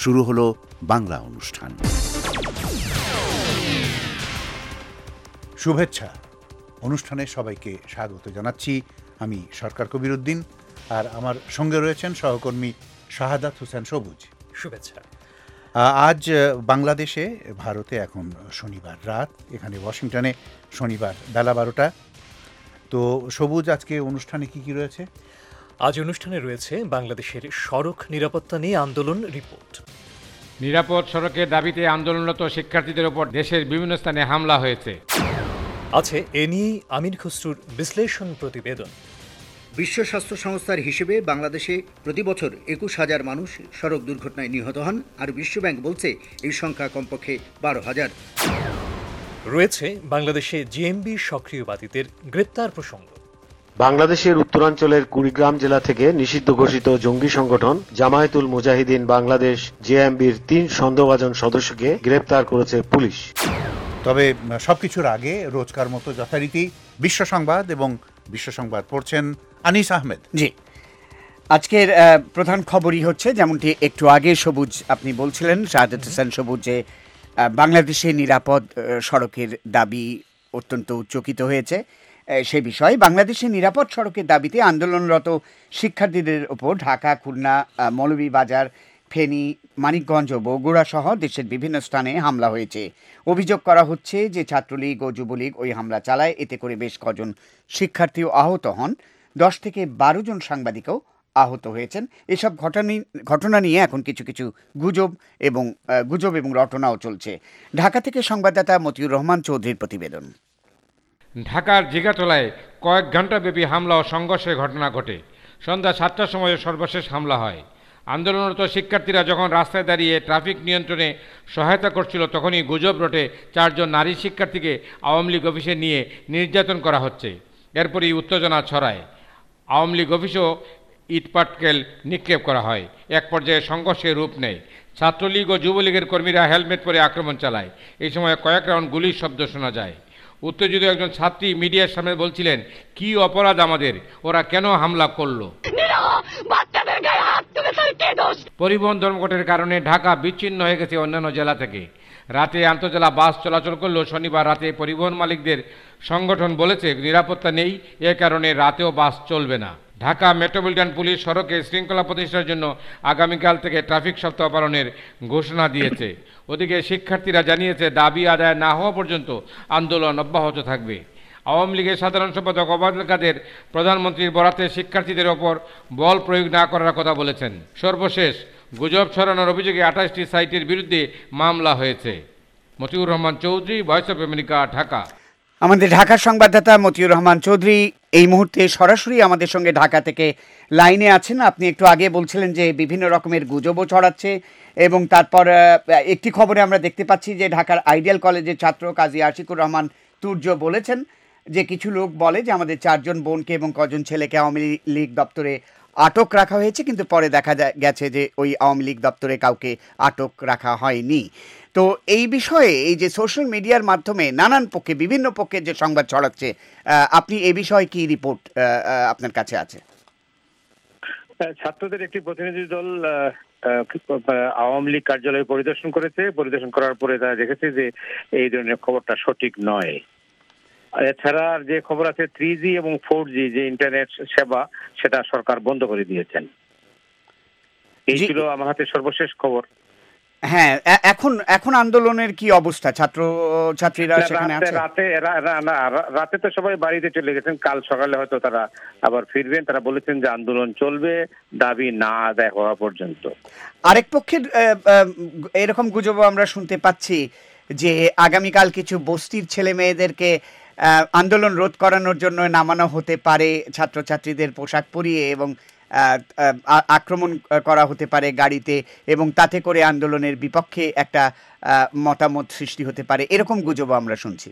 শুরু হলো বাংলা অনুষ্ঠান। শুভেচ্ছা। অনুষ্ঠানে সবাইকে স্বাগত জানাচ্ছি। আমি সরকার কবির উদ্দিন, আর আমার সঙ্গে রয়েছেন সহকর্মী শাহাদাত হোসেন সবুজ। শুভেচ্ছা। আজ বাংলাদেশে, ভারতে এখন শনিবার রাত, এখানে ওয়াশিংটনে শনিবার বেলা 12টা। তো সবুজ, আজকে অনুষ্ঠানে কি কি রয়েছে? আজ অনুষ্ঠানে রয়েছে বাংলাদেশের সড়ক নিরাপত্তা নিয়ে আন্দোলন রিপোর্ট। নিরাপদ সড়কের দাবিতে আন্দোলনরত শিক্ষার্থীদের উপর দেশের বিভিন্ন স্থানে হামলা হয়েছে। আছে এ নিয়েই আমির খসরুর বিশ্লেষণ প্রতিবেদন। বিশ্ব স্বাস্থ্য সংস্থার হিসেবে বাংলাদেশে প্রতি বছর 21,000 মানুষ সড়ক দুর্ঘটনায় নিহত হন, আর বিশ্বব্যাংক বলছে এই সংখ্যা কমপক্ষে 12,000। রয়েছে বাংলাদেশে জিএমবি সক্রিয়বাদীদের গ্রেপ্তার প্রসঙ্গ। বাংলাদেশের উত্তরাঞ্চলের কুড়িগ্রাম জেলা থেকে নিষিদ্ধ ঘোষিত জঙ্গি সংগঠন জামায়াতুল মুজাহিদিন বাংলাদেশ জেএমবির 3 সন্দেহভাজন সদস্যকে গ্রেপ্তার করেছে পুলিশ। তবে সবকিছুর আগে রোজকার মতো যথারীতি বিশ্ব সংবাদ, এবং বিশ্ব সংবাদ পড়ছেন আনিস আহমেদ। জি, আজকের প্রধান খবরই হচ্ছে, যেমনটি একটু আগে সবুজ আপনি বলছিলেন, শাহাদাত হোসেন সবুজ, যে বাংলাদেশে নিরাপদ সড়কের দাবি অত্যন্ত উচ্চকিত হয়েছে। সে বিষয়ে বাংলাদেশে নিরাপদ সড়কের দাবিতে আন্দোলনরত শিক্ষার্থীদের ওপর ঢাকা, খুলনা, মৌলভীবাজার, ফেনী, মানিকগঞ্জ ও বগুড়া সহ দেশের বিভিন্ন স্থানে হামলা হয়েছে। অভিযোগ করা হচ্ছে যে ছাত্রলীগ ও যুবলীগ ওই হামলা চালায়। এতে করে বেশ কজন শিক্ষার্থীও আহত হন। 10 থেকে 12 জন সাংবাদিকও আহত হয়েছেন। এসব ঘটনা নিয়ে এখন কিছু কিছু গুজব এবং রটনাও চলছে। ঢাকা থেকে সংবাদদাতা মতিউর রহমান চৌধুরীর প্রতিবেদন। ঢাকার জিগাতলায় কয়েক ঘণ্টাব্যাপী হামলা ও সংঘর্ষের ঘটনা ঘটে। সন্ধ্যা 7টার সময় সর্বশেষ হামলা হয়। আন্দোলনরত শিক্ষার্থীরা যখন রাস্তায় দাঁড়িয়ে ট্রাফিক নিয়ন্ত্রণে সহায়তা করছিল, তখনই গুজব রটে 4 জন নারী শিক্ষার্থীকে আওয়ামী লীগ অফিসে নিয়ে নির্যাতন করা হচ্ছে। এরপরই উত্তেজনা ছড়ায়। আওয়ামী লীগ অফিসেও ইটপাটকেল নিক্ষেপ করা হয়। এক পর্যায়ে সংঘর্ষের রূপ নেয়। ছাত্রলীগ ও যুবলীগের কর্মীরা হেলমেট পরে আক্রমণ চালায়। এই সময় কয়েক রাউন্ড গুলির শব্দ শোনা যায়। উত্তেজিত একজন ছাত্রী মিডিয়ার সামনে বলছিলেন, কি অপরাধ আমাদের, ওরা কেন হামলা করলো? পরিবহন ধর্মঘটের কারণে ঢাকা বিচ্ছিন্ন হয়ে গেছে অন্যান্য জেলা থেকে। রাতে আন্তজেলা বাস চলাচল করলেও শনিবার রাতে পরিবহন মালিকদের সংগঠন বলেছে নিরাপত্তা নেই, এ কারণে রাতেও বাস চলবে না। ঢাকা মেট্রোপলিটন পুলিশ সড়কে শৃঙ্খলা প্রতিষ্ঠার জন্য আগামীকাল থেকে ট্রাফিক সপ্তাহ পালনের ঘোষণা দিয়েছে। ওদিকে শিক্ষার্থীরা জানিয়েছে, দাবি আদায় না হওয়া পর্যন্ত আন্দোলন অব্যাহত থাকবে। আওয়ামী লীগের সাধারণ সম্পাদক ওবায়দুল কাদের প্রধানমন্ত্রীর বরাতে শিক্ষার্থীদের ওপর বল প্রয়োগ না করার কথা বলেছেন। সর্বশেষ গুজব ছড়ানোর অভিযোগে 28টি সাইটের বিরুদ্ধে মামলা হয়েছে। Motiur Rahman Chowdhury, voice of America, Dhaka. আমাদের ঢাকার সংবাদদাতা মতিউর রহমান চৌধুরী এই মুহূর্তে সরাসরি আমাদের সঙ্গে ঢাকা থেকে লাইনে আছেন। আপনি একটু আগে বলছিলেন যে বিভিন্ন রকমের গুজবও ছড়াচ্ছে, এবং তারপর একটি খবরে আমরা দেখতে পাচ্ছি যে ঢাকার আইডিয়াল কলেজের ছাত্র কাজী আশিকুর রহমান তুর্য বলেছেন যে কিছু লোক বলে যে আমাদের 4 জন বোনকে এবং কজন ছেলেকে আওয়ামী লীগ দপ্তরে আটক রাখা হয়েছে, কিন্তু পরে দেখা গেছে যে ওই আওয়ামী লীগ দপ্তরে কাউকে আটক রাখা হয়নি। তো এই বিষয়ে এই যে সোশ্যাল মিডিয়ার মাধ্যমে নানান পক্ষে, বিভিন্ন পক্ষের যে সংবাদ ছড়াচ্ছে, আপনি এই বিষয়ে কি রিপোর্ট আপনার কাছে আছে? ছাত্রদের একটি প্রতিনিধি দল আওয়ামী লীগ কার্যালয় পরিদর্শন করেছে। পরিদর্শন করার পরে তারা দেখেছে যে এই ধরনের খবরটা সঠিক নয়। এছাড়া যে খবর আছে 3G এবং 4G যে ইন্টারনেট সেবা, সেটা সরকার বন্ধ করে দিয়েছেন। এই ছিল আমার হাতে সর্বশেষ খবর। হ্যাঁ, এখন আন্দোলনের কি অবস্থা? ছাত্রীরা সেখানে আছে? রাতে তো সবাই বাড়িতে চলে গেছেন, কাল সকালে হয়তো তারা আবার ফিরবেন। তারা বলেছেন যে আন্দোলন চলবে দাবি না আদায় হওয়া পর্যন্ত। আরেক পক্ষের এরকম গুজব আমরা শুনতে পাচ্ছি যে আগামীকাল কিছু বস্তির ছেলে মেয়েদেরকে আন্দোলন রোধ করানোর জন্য নামানো হতে পারে, ছাত্রছাত্রীদের পোশাক পরিয়ে, এবং আক্রমণ করা হতে পারে গাড়িতে, এবং তাতে করে আন্দোলনের বিপক্ষে একটা মতামত সৃষ্টি হতে পারে, এরকম গুজব আমরা শুনছি।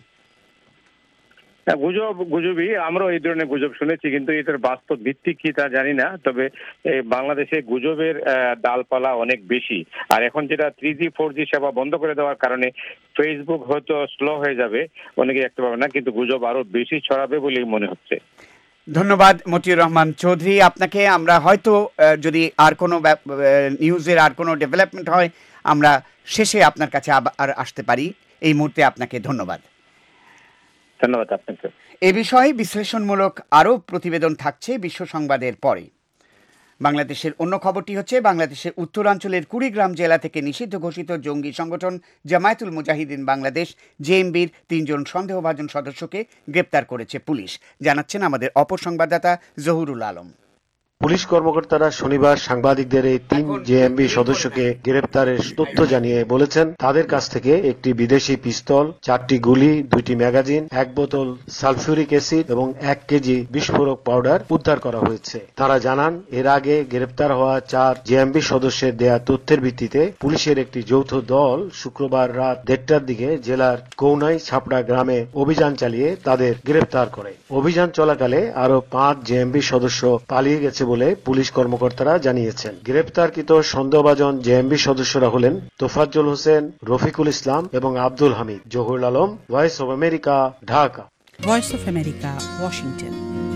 গুজবই, আমরাও এই ধরনের গুজব শুনেছি, কিন্তু এটার বাস্তব ভিত্তি কি তা জানি না। তবে বাংলাদেশে গুজবের ডালপালা অনেক বেশি। আর এখন যেটা 3G 4G সেবা বন্ধ করে দেওয়ার কারণে ফেসবুক হয়তো স্লো হয়ে যাবে, অনেকে দেখতে পাবে না, কিন্তু গুজব আরো বেশি ছড়াবে বলেই মনে হচ্ছে। ধন্যবাদ মতিউর রহমান চৌধুরী আপনাকে। আমরা হয়তো যদি আর কোনো নিউজের আর কোনো ডেভেলপমেন্ট হয় আমরা শেষে আপনার কাছে আবার আসতে পারি। এই মুহূর্তে আপনাকে ধন্যবাদ। ধন্যবাদ আপনাকে। এ বিষয়ে বিশ্লেষণমূলক আরও প্রতিবেদন থাকছে বিশ্ব সংবাদের পরে। বাংলাদেশের অন্য খবরটি হচ্ছে, বাংলাদেশের উত্তরাঞ্চলের কুড়িগ্রাম জেলা থেকে নিষিদ্ধ ঘোষিত জঙ্গি সংগঠন জামায়াতুল মুজাহিদিন বাংলাদেশ জেএমবির 3 জন সন্দেহভাজন সদস্যকে গ্রেপ্তার করেছে পুলিশ। জানাচ্ছেন আমাদের অপর সংবাদদাতা জহুরুল আলম। পুলিশ কর্মকর্তারা শনিবার সাংবাদিকদের এই 3 জেএমবি সদস্যকে গ্রেপ্তারের তথ্য জানিয়ে বলেছেন, তাদের কাছ থেকে একটি বিদেশি পিস্তল, 4টি গুলি, 2টি ম্যাগাজিন, 1 বোতল সালফিউরিক অ্যাসিড এবং 1 কেজি বিস্ফোরক পাউডার উদ্ধার করা হয়েছে। তারা জানান, এর আগে গ্রেপ্তার হওয়া 4 জেএমবি সদস্যের দেয়া তথ্যের ভিত্তিতে পুলিশের একটি যৌথ দল শুক্রবার রাত 1:30টার দিকে জেলার কৌনাই ছাপড়া গ্রামে অভিযান চালিয়ে তাদের গ্রেপ্তার করে। অভিযান চলাকালে আরো 5 জেএমবি সদস্য পালিয়ে গেছে বলে পুলিশ কর্মকর্তারা জানিয়েছেন। গ্রেপ্তারকৃত সন্দেহভাজন জেএমবি সদস্যরা হলেন তোফাজ্জল হোসেন, রফিকুল ইসলাম এবং Abdul Hamid. Zahurul Alam, voice of America, Dhaka. Voice of America, Washington.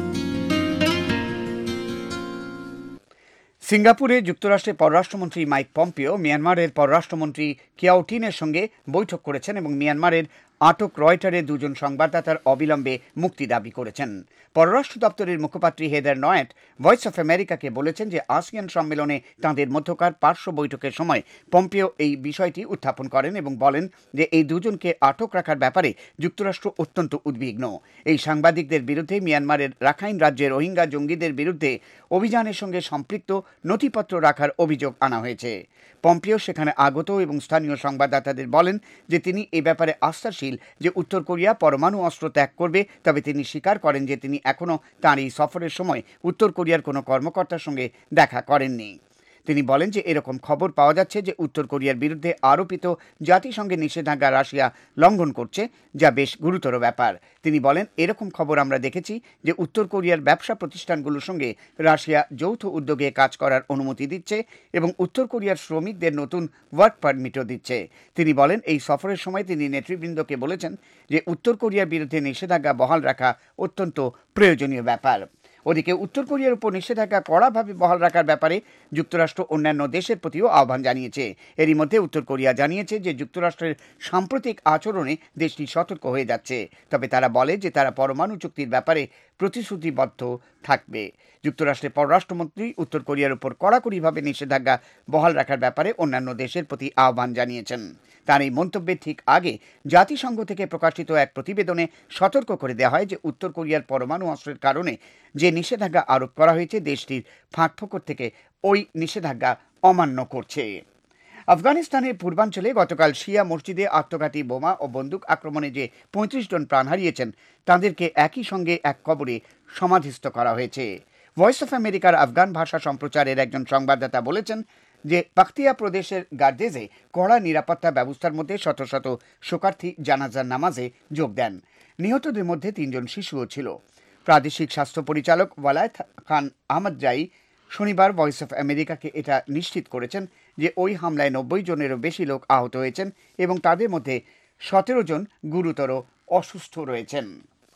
সিঙ্গাপুরে যুক্তরাষ্ট্রের পররাষ্ট্রমন্ত্রী মাইক পম্পিও মিয়ানমারের পররাষ্ট্রমন্ত্রী কিয়াও টিনের সঙ্গে বৈঠক করেছেন এবং মিয়ানমারের আটক রয়টারের 2 জন সংবাদদাতার অবিলম্বে মুক্তি দাবি করেছেন। পররাষ্ট্র দপ্তরের মুখপাত্রী হেদার নয়েট ভয়েস অফ আমেরিকাকে বলেছেন যে আসিয়ান সম্মেলনে তাঁদের মধ্যকার পার্শ্ব বৈঠকের সময় পম্পিও এই বিষয়টি উত্থাপন করেন এবং বলেন যে এই 2 জনকে আটক রাখার ব্যাপারে যুক্তরাষ্ট্র অত্যন্ত উদ্বিগ্ন। এই সাংবাদিকদের বিরুদ্ধে মিয়ানমারের রাখাইন রাজ্যের রোহিঙ্গা জঙ্গিদের বিরুদ্ধে অভিযানের সঙ্গে সম্পৃক্ত নথিপত্র রাখার অভিযোগ আনা হয়েছে। পম্পিও সেখানে আগত এবং স্থানীয় সংবাদদাতাদের বলেন যে তিনি এ ব্যাপারে আস্থাশীল যে উত্তর কোরিয়া পরমাণু অস্ত্র ত্যাগ করবে, তবে তিনি স্বীকার করেন যে তিনি এখনও তাঁর এই সফরের সময় উত্তর কোরিয়ার কোনো কর্মকর্তার সঙ্গে দেখা করেননি। তিনি বলেন যে এরকম খবর পাওয়া যাচ্ছে যে উত্তর কোরিয়ার বিরুদ্ধে আরোপিত জাতিসংঘের নিষেধাজ্ঞা রাশিয়া লঙ্ঘন করছে, যা বেশ গুরুতর ব্যাপার। তিনি বলেন, এরকম খবর আমরা দেখেছি যে উত্তর কোরিয়ার ব্যবসা প্রতিষ্ঠানগুলোর সঙ্গে রাশিয়া যৌথ উদ্যোগে কাজ করার অনুমতি দিচ্ছে এবং উত্তর কোরিয়ার শ্রমিকদের নতুন ওয়ার্ক পারমিটও দিচ্ছে। তিনি বলেন, এই সফরের সময় তিনি নেতৃবৃন্দকে বলেছেন যে উত্তর কোরিয়ার বিরুদ্ধে নিষেধাজ্ঞা বহাল রাখা অত্যন্ত প্রয়োজনীয় ব্যাপার। ওদিকে উত্তর কোরিয়ার উপর নিষেধাজ্ঞা কড়াভাবে বহাল রাখার ব্যাপারে যুক্তরাষ্ট্র অন্যান্য দেশের প্রতিও আহ্বান জানিয়েছে। এরই মধ্যে উত্তর কোরিয়া জানিয়েছে যে যুক্তরাষ্ট্রের সাম্প্রতিক আচরণে দেশটি সতর্ক হয়ে যাচ্ছে, তবে তারা বলে যে তারা পরমাণু চুক্তির ব্যাপারে প্রতিশ্রুতিবদ্ধ থাকবে। যুক্তরাষ্ট্রের পররাষ্ট্রমন্ত্রী উত্তর কোরিয়ার উপর কড়াকড়িভাবে নিষেধাজ্ঞা বহাল রাখার ব্যাপারে অন্যান্য দেশের প্রতি আহ্বান জানিয়েছেন। তার এই মন্তব্যের ঠিক আগে জাতিসংঘ থেকে প্রকাশিত এক প্রতিবেদনে সতর্ক করে দেওয়া হয় যে উত্তর কোরিয়ার পরমাণু অস্ত্রের কারণে যে নিষেধাজ্ঞা আরোপ করা হয়েছে দেশটির ফাঁকফোকর থেকে ওই নিষেধাজ্ঞা অমান্য করছে। আফগানিস্তানের পূর্বাঞ্চলে গতকাল শিয়া মসজিদে আত্মঘাতী বোমা ও বন্দুক আক্রমণে যে 35 জন প্রাণ হারিয়েছেন তাদেরকে একই সঙ্গে এক কবরে সমাধিস্থ করা হয়েছে। ভয়েস অফ আমেরিকার আফগান ভাষা সম্প্রচারের একজন সংবাদদাতা বলেছেন যে পাখতিয়া প্রদেশের গার্দেজে কড়া নিরাপত্তা ব্যবস্থার মধ্যে শত শত শোকার্থী জানাজার নামাজে যোগ দেন। নিহতদের মধ্যে 3 জন শিশুও ছিল। প্রাদেশিক স্বাস্থ্য পরিচালক ওয়ালায়েত খান আহমদ জাই শনিবার ভয়েস অফ আমেরিকাকে এটা নিশ্চিত করেছেন যে ওই হামলায় 90 জনেরও বেশি লোক আহত হয়েছেন এবং তাদের মধ্যে 17 জন গুরুতর অসুস্থ রয়েছেন।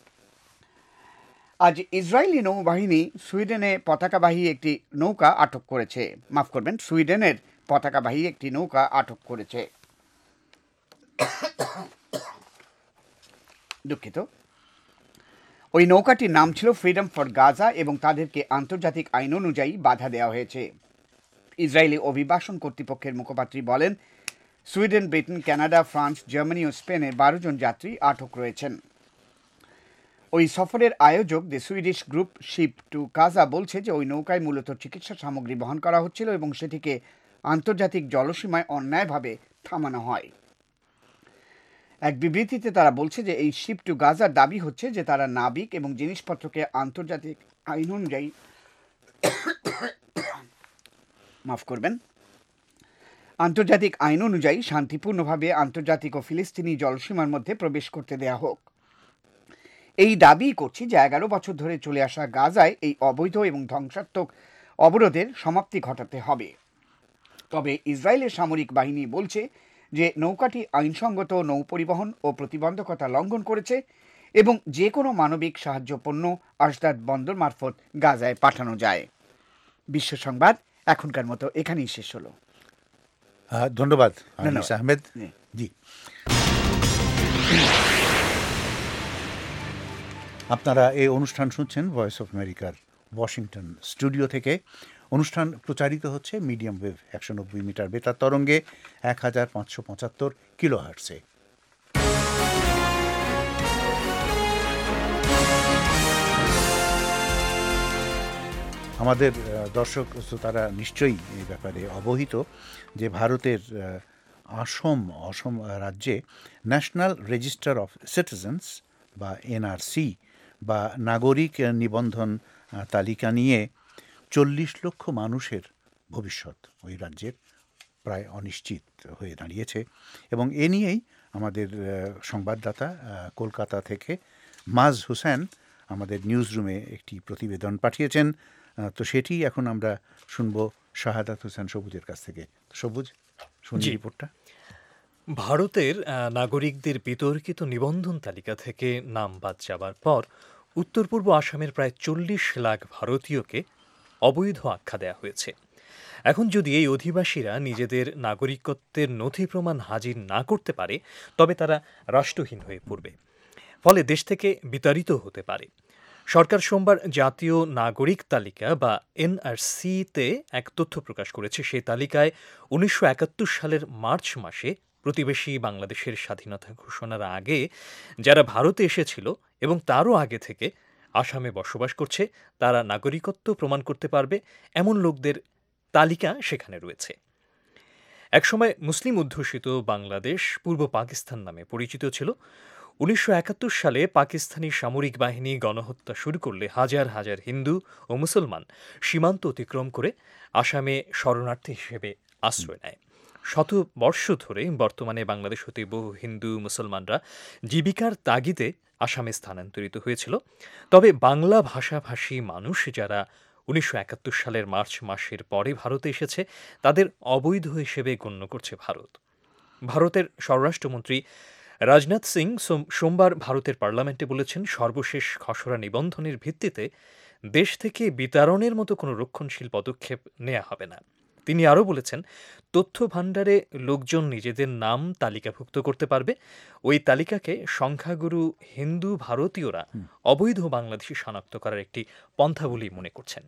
আজ ইসরায়েলি নৌবাহিনী সুইডেনের পতাকাবাহী একটি নৌকা আটক করেছে। মাফ করবেন, সুইডেনের পতাকাবাহী একটি নৌকা আটক করেছে। দুঃখিত। ওই নৌকাটির নাম ছিল ফ্রিডম ফর গাজা এবং তাদেরকে আন্তর্জাতিক আইন অনুযায়ী বাধা দেওয়া হয়েছে। ইসরায়েলি অভিবাসন কর্তৃপক্ষের মুখপাত্রী বলেন, Sweden, Britain, Canada, France, Germany ও স্পেনের 12 জন যাত্রী আটক রয়েছেন। ওই সফরের আয়োজক the Swedish group ship to Gaza বলছে যে ওই নৌকায় মূলত চিকিৎসা সামগ্রী বহন করা হচ্ছিল এবং সেটিকে আন্তর্জাতিক জলসীমায় অন্যায়ভাবে থামানো হয়। এক বিবৃতিতে তারা বলছে যে এই শিপ টু গাজার দাবি হচ্ছে যে তারা নাবিক এবং জিনিসপত্রকে আন্তর্জাতিক আইন অনুযায়ী আন্তর্জাতিক আইন অনুযায়ী শান্তিপূর্ণভাবে আন্তর্জাতিক ও ফিলিস্তিনি জলসীমার মধ্যে প্রবেশ করতে দেয়া হোক। এই দাবি করছি যে 11 বছর ধরে চলে আসা গাজায় এই অবৈধ এবং ধ্বংসাত্মক অবরোধের সমাপ্তি ঘটাতে হবে। তবে ইসরায়েলের সামরিক বাহিনী বলছে যে নৌকাটি আইনসঙ্গত নৌ পরিবহন ও প্রতিবন্ধকতা লঙ্ঘন করেছে এবং যে কোনো মানবিক সাহায্য পণ্য আশদাদ বন্দর মারফত গাজায় পাঠানো যায়। বিশ্ব সংবাদ এখনকার মতো এখানেই শেষ হলো। ধন্যবাদ ধন্যবাদ। আনিস আহমেদ। জি। জি, আপনারা এই অনুষ্ঠান শুনছেন ভয়েস অফ আমেরিকার ওয়াশিংটন স্টুডিও থেকে। অনুষ্ঠান প্রচারিত হচ্ছে মিডিয়াম ওয়েভ 190 মিটার বেতার তরঙ্গে 1575 কিলোহার্টসে। আমাদের দর্শক শ্রোতারা নিশ্চয়ই এই ব্যাপারে অবহিত যে ভারতের অসম রাজ্যে ন্যাশনাল রেজিস্টার অফ সিটিজেন্স বা এনআরসি বা নাগরিক নিবন্ধন তালিকা নিয়ে 40 লক্ষ মানুষের ভবিষ্যৎ ওই রাজ্যের প্রায় অনিশ্চিত হয়ে দাঁড়িয়েছে। এবং এ নিয়েই আমাদের সংবাদদাতা কলকাতা থেকে মাজ হোসেন আমাদের নিউজ রুমে একটি প্রতিবেদন পাঠিয়েছেন। তো সেটি এখন আমরা শুনবো শাহাদাত হোসেন সবুজের কাছ থেকে। সবুজ, শুনি জি। রিপোর্টটা। ভারতের নাগরিকদের বিতর্কিত নিবন্ধন তালিকা থেকে নাম বাদ যাবার পর উত্তর পূর্ব আসামের প্রায় 40 লাখ ভারতীয়কে অবৈধ আখ্যা দেওয়া হয়েছে। এখন যদি এই অধিবাসীরা নিজেদের নাগরিকত্বের নথি প্রমাণ হাজির না করতে পারে, তবে তারা রাষ্ট্রহীন হয়ে পড়বে, ফলে দেশ থেকে বিতাড়িত হতে পারে। সরকার সোমবার জাতীয় নাগরিক তালিকা বা এনআরসিতে এক তথ্য প্রকাশ করেছে। সেই তালিকায় 1971 সালের মার্চ মাসে প্রতিবেশী বাংলাদেশের স্বাধীনতা ঘোষণার আগে যারা ভারতে এসেছিল এবং তারও আগে থেকে আসামে বসবাস করছে, তারা নাগরিকত্ব প্রমাণ করতে পারবে এমন লোকদের তালিকা সেখানে রয়েছে। একসময় মুসলিম অধ্যুষিত বাংলাদেশ পূর্ব পাকিস্তান নামে পরিচিত ছিল। 1971 সালে পাকিস্তানি সামরিক বাহিনী গণহত্যা শুরু করলে হাজার হাজার হিন্দু ও মুসলমান সীমান্ত অতিক্রম করে আসামে শরণার্থী হিসেবে আশ্রয় নেয়। শত বর্ষ ধরে বর্তমানে বাংলাদেশ হতে বহু হিন্দু মুসলমানরা জীবিকার তাগিদে আসামে স্থানান্তরিত হয়েছিল। তবে বাংলা ভাষাভাষী মানুষ যারা 1971 সালের মার্চ মাসের পরে ভারতে এসেছে, তাদের অবৈধ হিসেবে গণ্য করছে ভারত। ভারতের স্বরাষ্ট্রমন্ত্রী রাজনাথ সিং সোমবার ভারতের পার্লামেন্টে বলেছেন, সর্বশেষ খসড়া নিবন্ধনের ভিত্তিতে দেশ থেকে বিতাড়নের মতো কোনো রক্ষণশীল পদক্ষেপ নেওয়া হবে না। তিনি আরও বলেছেন, তথ্য ভাণ্ডারে লোকজন নিজেদের নাম তালিকাভুক্ত করতে পারবে। ওই তালিকাকে সংখ্যাগুরু হিন্দু ভারতীয়রা অবৈধ বাংলাদেশি শনাক্ত করার একটি পন্থা বলেই মনে করছেন।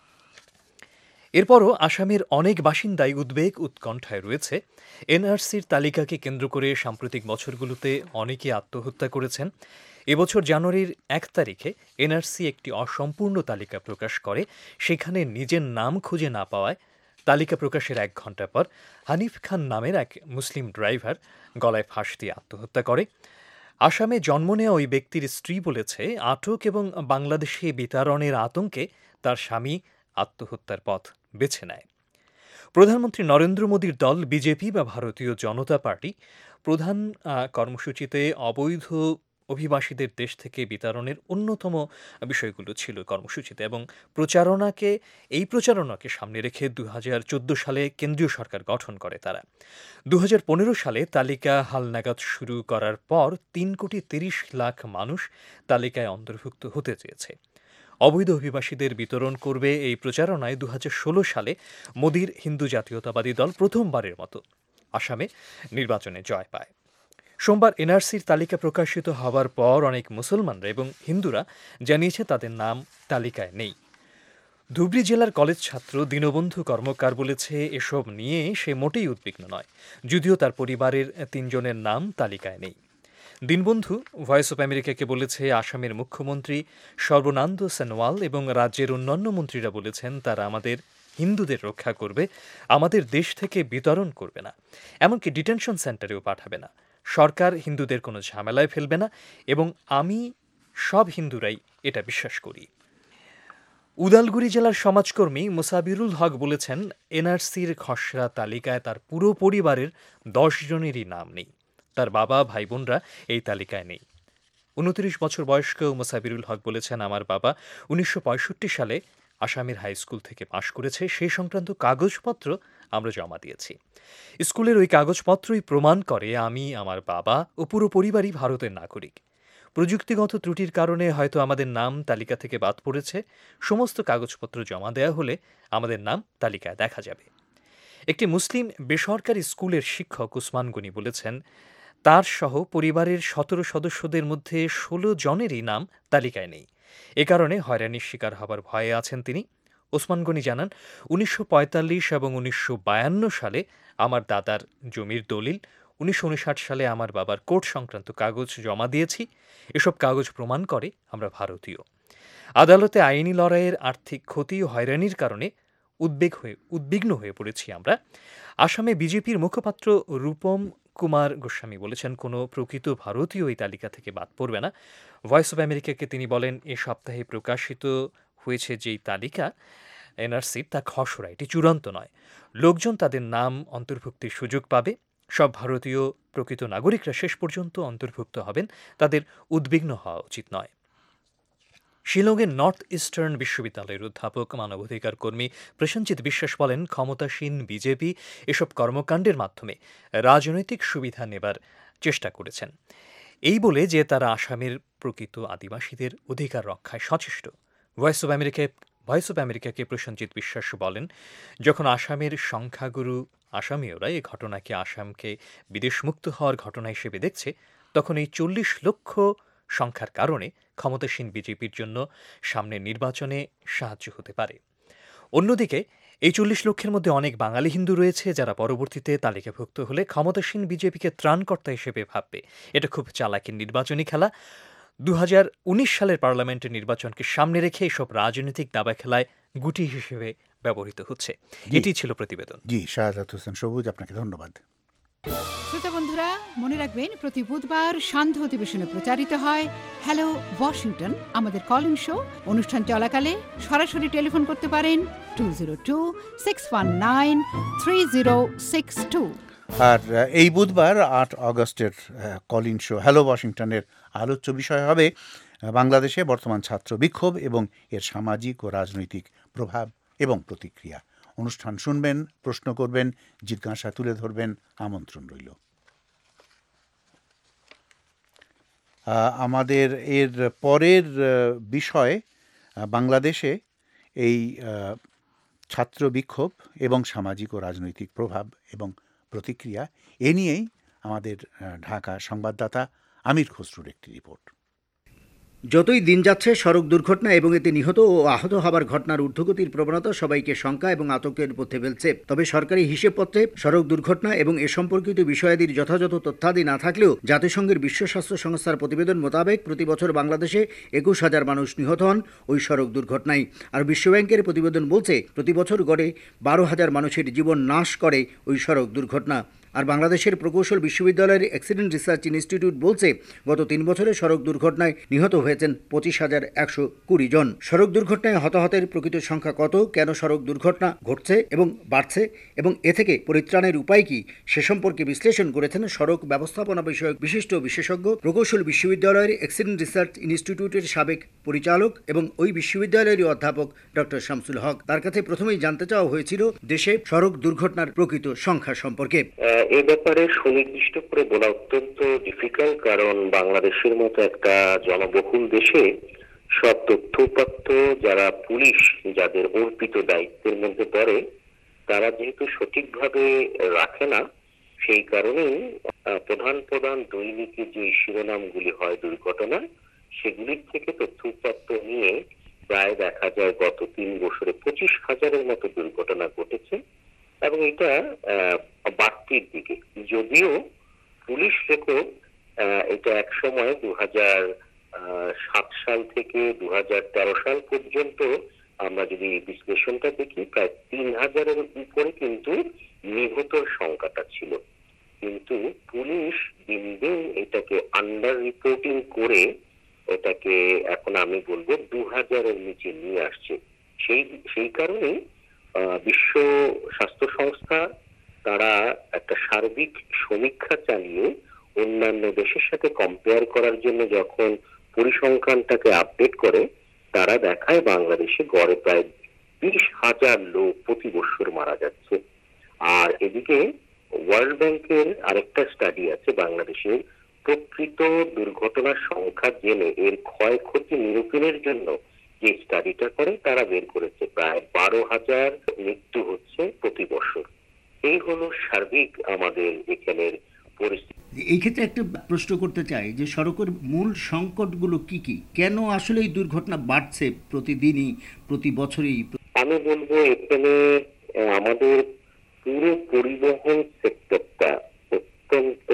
এরপরও আসামের অনেক বাসিন্দাই উদ্বেগ উৎকণ্ঠায় রয়েছে। এনআরসির তালিকাকে কেন্দ্র করে সাম্প্রতিক বছরগুলোতে অনেকে আত্মহত্যা করেছেন। এবছর জানুয়ারির 1 তারিখে এনআরসি একটি অসম্পূর্ণ তালিকা প্রকাশ করে। সেখানে নিজের নাম খুঁজে না পাওয়ায় তালিকা প্রকাশের 1 ঘণ্টা পর হানিফ খান নামের এক মুসলিম ড্রাইভার গলায় ফাঁস দিয়ে আত্মহত্যা করে। আসামে জন্ম নেওয়া ওই ব্যক্তির স্ত্রী বলেছে, আটক এবং বাংলাদেশে বিতাড়নের আতঙ্কে তার স্বামী আত্মহত্যার পথ বেছে নেয়। প্রধানমন্ত্রী নরেন্দ্র মোদীর দল বিজেপি বা ভারতীয় জনতা পার্টি প্রধান কর্মসূচিতে অবৈধ অভিবাসীদের দেশ থেকে বিতাড়নের অন্যতম বিষয়গুলো ছিল কর্মসূচিতে, এবং এই প্রচারণাকে সামনে রেখে 2014 সালে কেন্দ্রীয় সরকার গঠন করে তারা। 2015 সালে তালিকা হালনাগাদ শুরু করার পর 3,30,00,000 মানুষ তালিকায় অন্তর্ভুক্ত হতে চেয়েছে। অবৈধ অভিবাসীদের বিতরণ করবে এই প্রচারণায় 2016 সালে মোদীর হিন্দু জাতীয়তাবাদী দল প্রথমবারের মতো আসামে নির্বাচনে জয় পায়। সোমবার এনআরসির তালিকা প্রকাশিত হওয়ার পর অনেক মুসলমানরা এবং হিন্দুরা জানিয়েছে তাদের নাম তালিকায় নেই। ধুবড়ী জেলার কলেজ ছাত্র দীনবন্ধু কর্মকার বলেছে, এসব নিয়ে সে মোটেই উদ্বিগ্ন নয়, যদিও তার পরিবারের 3 জনের নাম তালিকায় নেই। দীনবন্ধু ভয়েস অফ আমেরিকাকে বলেছে, আসামের মুখ্যমন্ত্রী সর্বানন্দ সোনোয়াল এবং রাজ্যের অন্যান্য মন্ত্রীরা বলেছেন তারা আমাদের হিন্দুদের রক্ষা করবে, আমাদের দেশ থেকে বিতরণ করবে না, এমনকি ডিটেনশন সেন্টারেও পাঠাবে না। সরকার হিন্দুদের কোনো ঝামেলায় ফেলবে না এবং আমি সব হিন্দুরাই এটা বিশ্বাস করি। উদালগুড়ি জেলার সমাজকর্মী মুসাবিরুল হক বলেছেন, এনআরসির খসড়া তালিকায় তার পুরো পরিবারের 10 জনেরই নাম নেই। তার বাবা ভাই বোনরা এই তালিকায় নেই। 29 বছর বয়স্ক মুসাবিরুল হক বলেছেন, আমার বাবা 1965 সালে আসামের হাই স্কুল থেকে পাশ করেছে, সেই সংক্রান্ত কাগজপত্র আমরা জমা দিয়েছি। স্কুলের ওই কাগজপত্রই প্রমাণ করে আমি, আমার বাবা ও পুরো পরিবারই ভারতের নাগরিক। প্রযুক্তিগত ত্রুটির কারণে হয়তো আমাদের নাম তালিকা থেকে বাদ পড়েছে। সমস্ত কাগজপত্র জমা দেওয়া হলে আমাদের নাম তালিকায় দেখা যাবে। একটি মুসলিম বেসরকারি স্কুলের শিক্ষক উসমান গনি বলেছেন, তার সহ পরিবারের ১৭ সদস্যদের মধ্যে ১৬ জনেরই নাম তালিকায় নেই। এ কারণে হয়রানির শিকার হবার ভয়ে আছেন তিনি। ওসমান গনি জানান, ১৯৪৫ এবং ১৯৫২ সালে আমার দাদার জমির দলিল, ১৯৫৯ সালে আমার বাবার কোর্ট সংক্রান্ত কাগজ জমা দিয়েছি। এসব কাগজ প্রমাণ করে আমরা ভারতীয়। আদালতে আইনি লড়াইয়ের আর্থিক ক্ষতি ও হয়রানির কারণে উদ্বিগ্ন হয়ে পড়েছি আমরা। আসামে বিজেপির মুখপাত্র রূপম কুমার গোস্বামী বলেছেন, কোনো প্রকৃত ভারতীয় এই তালিকা থেকে বাদ পড়বে না। ভয়েস অব আমেরিকাকে তিনি বলেন, এ সপ্তাহে প্রকাশিত হয়েছে যেই তালিকা এনআরসির, তা খসড়া, এটি চূড়ান্ত নয়। লোকজন তাদের নাম অন্তর্ভুক্তির সুযোগ পাবে। সব ভারতীয় প্রকৃত নাগরিকরা শেষ পর্যন্ত অন্তর্ভুক্ত হবেন, তাদের উদ্বিগ্ন হওয়া উচিত নয়। শিলংয়ের নর্থ ইস্টার্ন বিশ্ববিদ্যালয়ের অধ্যাপক মানবাধিকার কর্মী প্রসেনজিৎ বিশ্বাস বলেন, ক্ষমতাসীন বিজেপি এসব কর্মকাণ্ডের মাধ্যমে রাজনৈতিক সুবিধা নেবার চেষ্টা করেছেন, এই বলে যে তারা আসামের প্রকৃত আদিবাসীদের অধিকার রক্ষায় সচেষ্ট। ভয়েস অব আমেরিকাকে প্রসেনজিৎ বিশ্বাস বলেন, যখন আসামের সংখ্যাগুরু আসামীয়রা এই ঘটনাকে আসামকে বিদেশমুক্ত হওয়ার ঘটনা হিসেবে দেখছে, তখন এই ৪০ লক্ষ সংখ্যার কারণে ক্ষমতাসীন বিজেপির জন্য সামনের নির্বাচনে সাহায্য হতে পারে। অন্যদিকে এই ৪০ লক্ষের মধ্যে অনেক বাঙালি হিন্দু রয়েছে, যারা পরবর্তীতে তালিকাভুক্ত হলে ক্ষমতাসীন বিজেপিকে ত্রাণকর্তা হিসেবে ভাববে। এটা খুব চালাকির নির্বাচনী খেলা। ২০১৯ সালের পার্লামেন্টের নির্বাচনকে সামনে রেখে এসব রাজনৈতিক দাবা খেলায় গুটি হিসেবে ব্যবহৃত হচ্ছে। এটি ছিল প্রতিবেদন। জি, শাহাদাত হোসেন সবুজ, আপনাকে ধন্যবাদ। শ্রোতা বন্ধুরা, মনে রাখবেন, প্রতি বুধবার সান্ধ্য অধিবেশনে প্রচারিত হয় হ্যালো ওয়াশিংটন, আমাদের কলিং শো। অনুষ্ঠান চলাকালে সরাসরি টেলিফোন করতে পারেন 202-619-3062। আর এই বুধবার ৮ আগস্টের কলিং শো হ্যালো ওয়াশিংটনের আলোচ্য বিষয় হবে বাংলাদেশে বর্তমান ছাত্র বিক্ষোভ এবং এর সামাজিক ও রাজনৈতিক প্রভাব এবং প্রতিক্রিয়া। অনুষ্ঠান শুনবেন, প্রশ্ন করবেন, জিজ্ঞাসা তুলে ধরবেন, আমন্ত্রণ রইল। আমাদের এর পরের বিষয় বাংলাদেশে এই ছাত্র বিক্ষোভ এবং সামাজিক ও রাজনৈতিক প্রভাব এবং প্রতিক্রিয়া, এ নিয়েই আমাদের ঢাকা সংবাদদাতা আমির খসরুর একটি রিপোর্ট। যতই দিন যাচ্ছে সড়ক দুর্ঘটনা এবং এতে নিহত ও আহত হবার ঘটনার ঊর্ধ্বগতির প্রবণতা সবাইকে শঙ্কা এবং আতঙ্কের মধ্যে ফেলছে। তবে সরকারি হিসেবপত্রে সড়ক দুর্ঘটনা এবং এ সম্পর্কিত বিষয়াদির যথাযথ তথ্যাদি না থাকলেও জাতিসংঘের বিশ্ব স্বাস্থ্য সংস্থার প্রতিবেদন মোতাবেক প্রতি বছর বাংলাদেশে ২১,০০০ মানুষ নিহত হন ওই সড়ক দুর্ঘটনায়। আর বিশ্বব্যাংকের প্রতিবেদন বলছে, প্রতি বছর গড়ে ১২,০০০ মানুষের জীবন নাশ করে ওই সড়ক দুর্ঘটনা। আর বাংলাদেশের প্রকৌশল বিশ্ববিদ্যালয়ের অ্যাক্সিডেন্ট রিসার্চ ইনস্টিটিউট বলছে, গত ৩ বছরে সড়ক দুর্ঘটনায় নিহত হয়েছেন ২৫,১২০ জন। সড়ক দুর্ঘটনায় হতাহতের প্রকৃত সংখ্যা কত, কেন সড়ক দুর্ঘটনা ঘটছে এবং বাড়ছে এবং এ থেকে পরিত্রাণের উপায় কি, সে সম্পর্কে বিশ্লেষণ করেছেন সড়ক ব্যবস্থাপনা বিষয়ক বিশিষ্ট বিশেষজ্ঞ, প্রকৌশল বিশ্ববিদ্যালয়ের অ্যাক্সিডেন্ট রিসার্চ ইনস্টিটিউটের সাবেক পরিচালক এবং ওই বিশ্ববিদ্যালয়েরই অধ্যাপক ডক্টর শামসুল হক। তার কাছে প্রথমেই জানতে চাওয়া হয়েছিল দেশে সড়ক দুর্ঘটনার প্রকৃত সংখ্যা সম্পর্কে। এ ব্যাপারে সুনির্দিষ্ট করে বলা অত্যন্ত ডিফিকাল্ট, কারণ বাংলাদেশের মতো একটা জনবহুল দেশে সব তথ্যপত্র যারা পুলিশ, যাদের অর্পিত দায়িত্বের মধ্যে পড়ে, তারা যেহেতু সঠিকভাবে রাখে না, সেই কারণেই প্রধান প্রধান দৈনিকে যে শিরোনামগুলি হয় দুর্ঘটনা, সেগুলির থেকে তথ্যপত্র নিয়ে প্রায় দেখা যায় গত ৩ বছরে ২৫,০০০-এর মতো দুর্ঘটনা ঘটেছে এবং এটা বাড়তির দিকে। যদিও পুলিশ রেকর্ড এটা এক সময় ২০০৭ সাল থেকে ২০১৩ সাল পর্যন্ত আমরা যদি বিশ্লেষণটা দেখি, প্রায় ৩,০০০-এর উপরে কিন্তু নিহতর সংখ্যাটা ছিল। কিন্তু পুলিশ দিন দিন এটাকে আন্ডার রিপোর্টিং করে এটাকে এখন আমি বলবো ২০০০-এর নিচে নিয়ে আসছে। সেই কারণেই বিশ্ব স্বাস্থ্য সংস্থা তারা একটা সার্বিক সমীক্ষা চালিয়ে অন্যান্য দেশের সাথে কম্পেয়ার করার জন্য যখন পরিসংখ্যানটাকে আপডেট করে, তারা দেখায় বাংলাদেশে গড়ে প্রায় ২০,০০০ লোক প্রতি বছর মারা যাচ্ছে। আর এদিকে ওয়ার্ল্ড ব্যাংকের আরেকটা স্টাডি আছে বাংলাদেশের প্রকৃত দুর্ঘটনার সংখ্যা জেনে এর ক্ষয়ক্ষতি নিরূপণের জন্য যে স্টাডিটা করে তারা বের করেছে প্রায় 12,000 মৃত্যু হচ্ছে প্রতি বছর। এই হলো সার্বিক আমাদের এখানের পরিস্থিতি। এই ক্ষেত্রে একটা প্রশ্ন করতে চাই যে সড়কের মূল সংকটগুলো কি কি, কেন আসলে এই দুর্ঘটনা বাড়ছে প্রতিদিনই, প্রতি বছরই? আমি বলবো এখানে আমাদের পুরো পরিবহন সেক্টরটা অত্যন্ত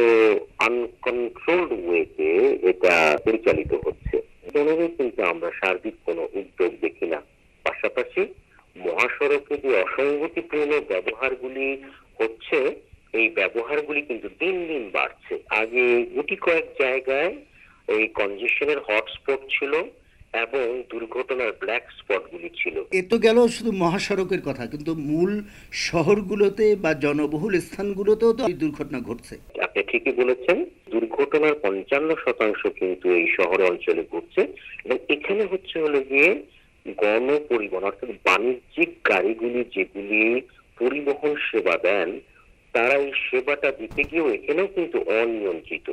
আনকন্ট্রোলড ওয়েতে এটা পরিচালিত হচ্ছে। কোনোভাবে কিন্তু আমরা সার্বিক কোনো উদ্যোগ দেখি না। পাশাপাশি মহাসড়কে যে অসঙ্গতিপূর্ণ ব্যবহারগুলি হচ্ছে, এই ব্যবহারগুলি কিন্তু দিন দিন বাড়ছে। আগে গুটি কয়েক জায়গায় এই কনজেশনের হটস্পট ছিল এবং দুর্ঘটনার ব্ল্যাক স্পটগুলি ছিল। এ তো গেল শুধু মহাসড়কের কথা, কিন্তু মূল শহরগুলোতে বা জনবহুল স্থানগুলোতেও তো এই দুর্ঘটনা ঘটছে। আপনি ঠিকই বলেছেন, দুর্ঘটনার 55% কিন্তু এই শহর অঞ্চলে ঘটছে। এবং এখানে হচ্ছে হলো গিয়ে গণপরিবহন অর্থাৎ বাণিজ্যিক গাড়িগুলি যেগুলি পরিবহন সেবা দেন, তারা এই সেবাটা দিতে গিয়েও এখানেও কিন্তু অনিয়ন্ত্রিত।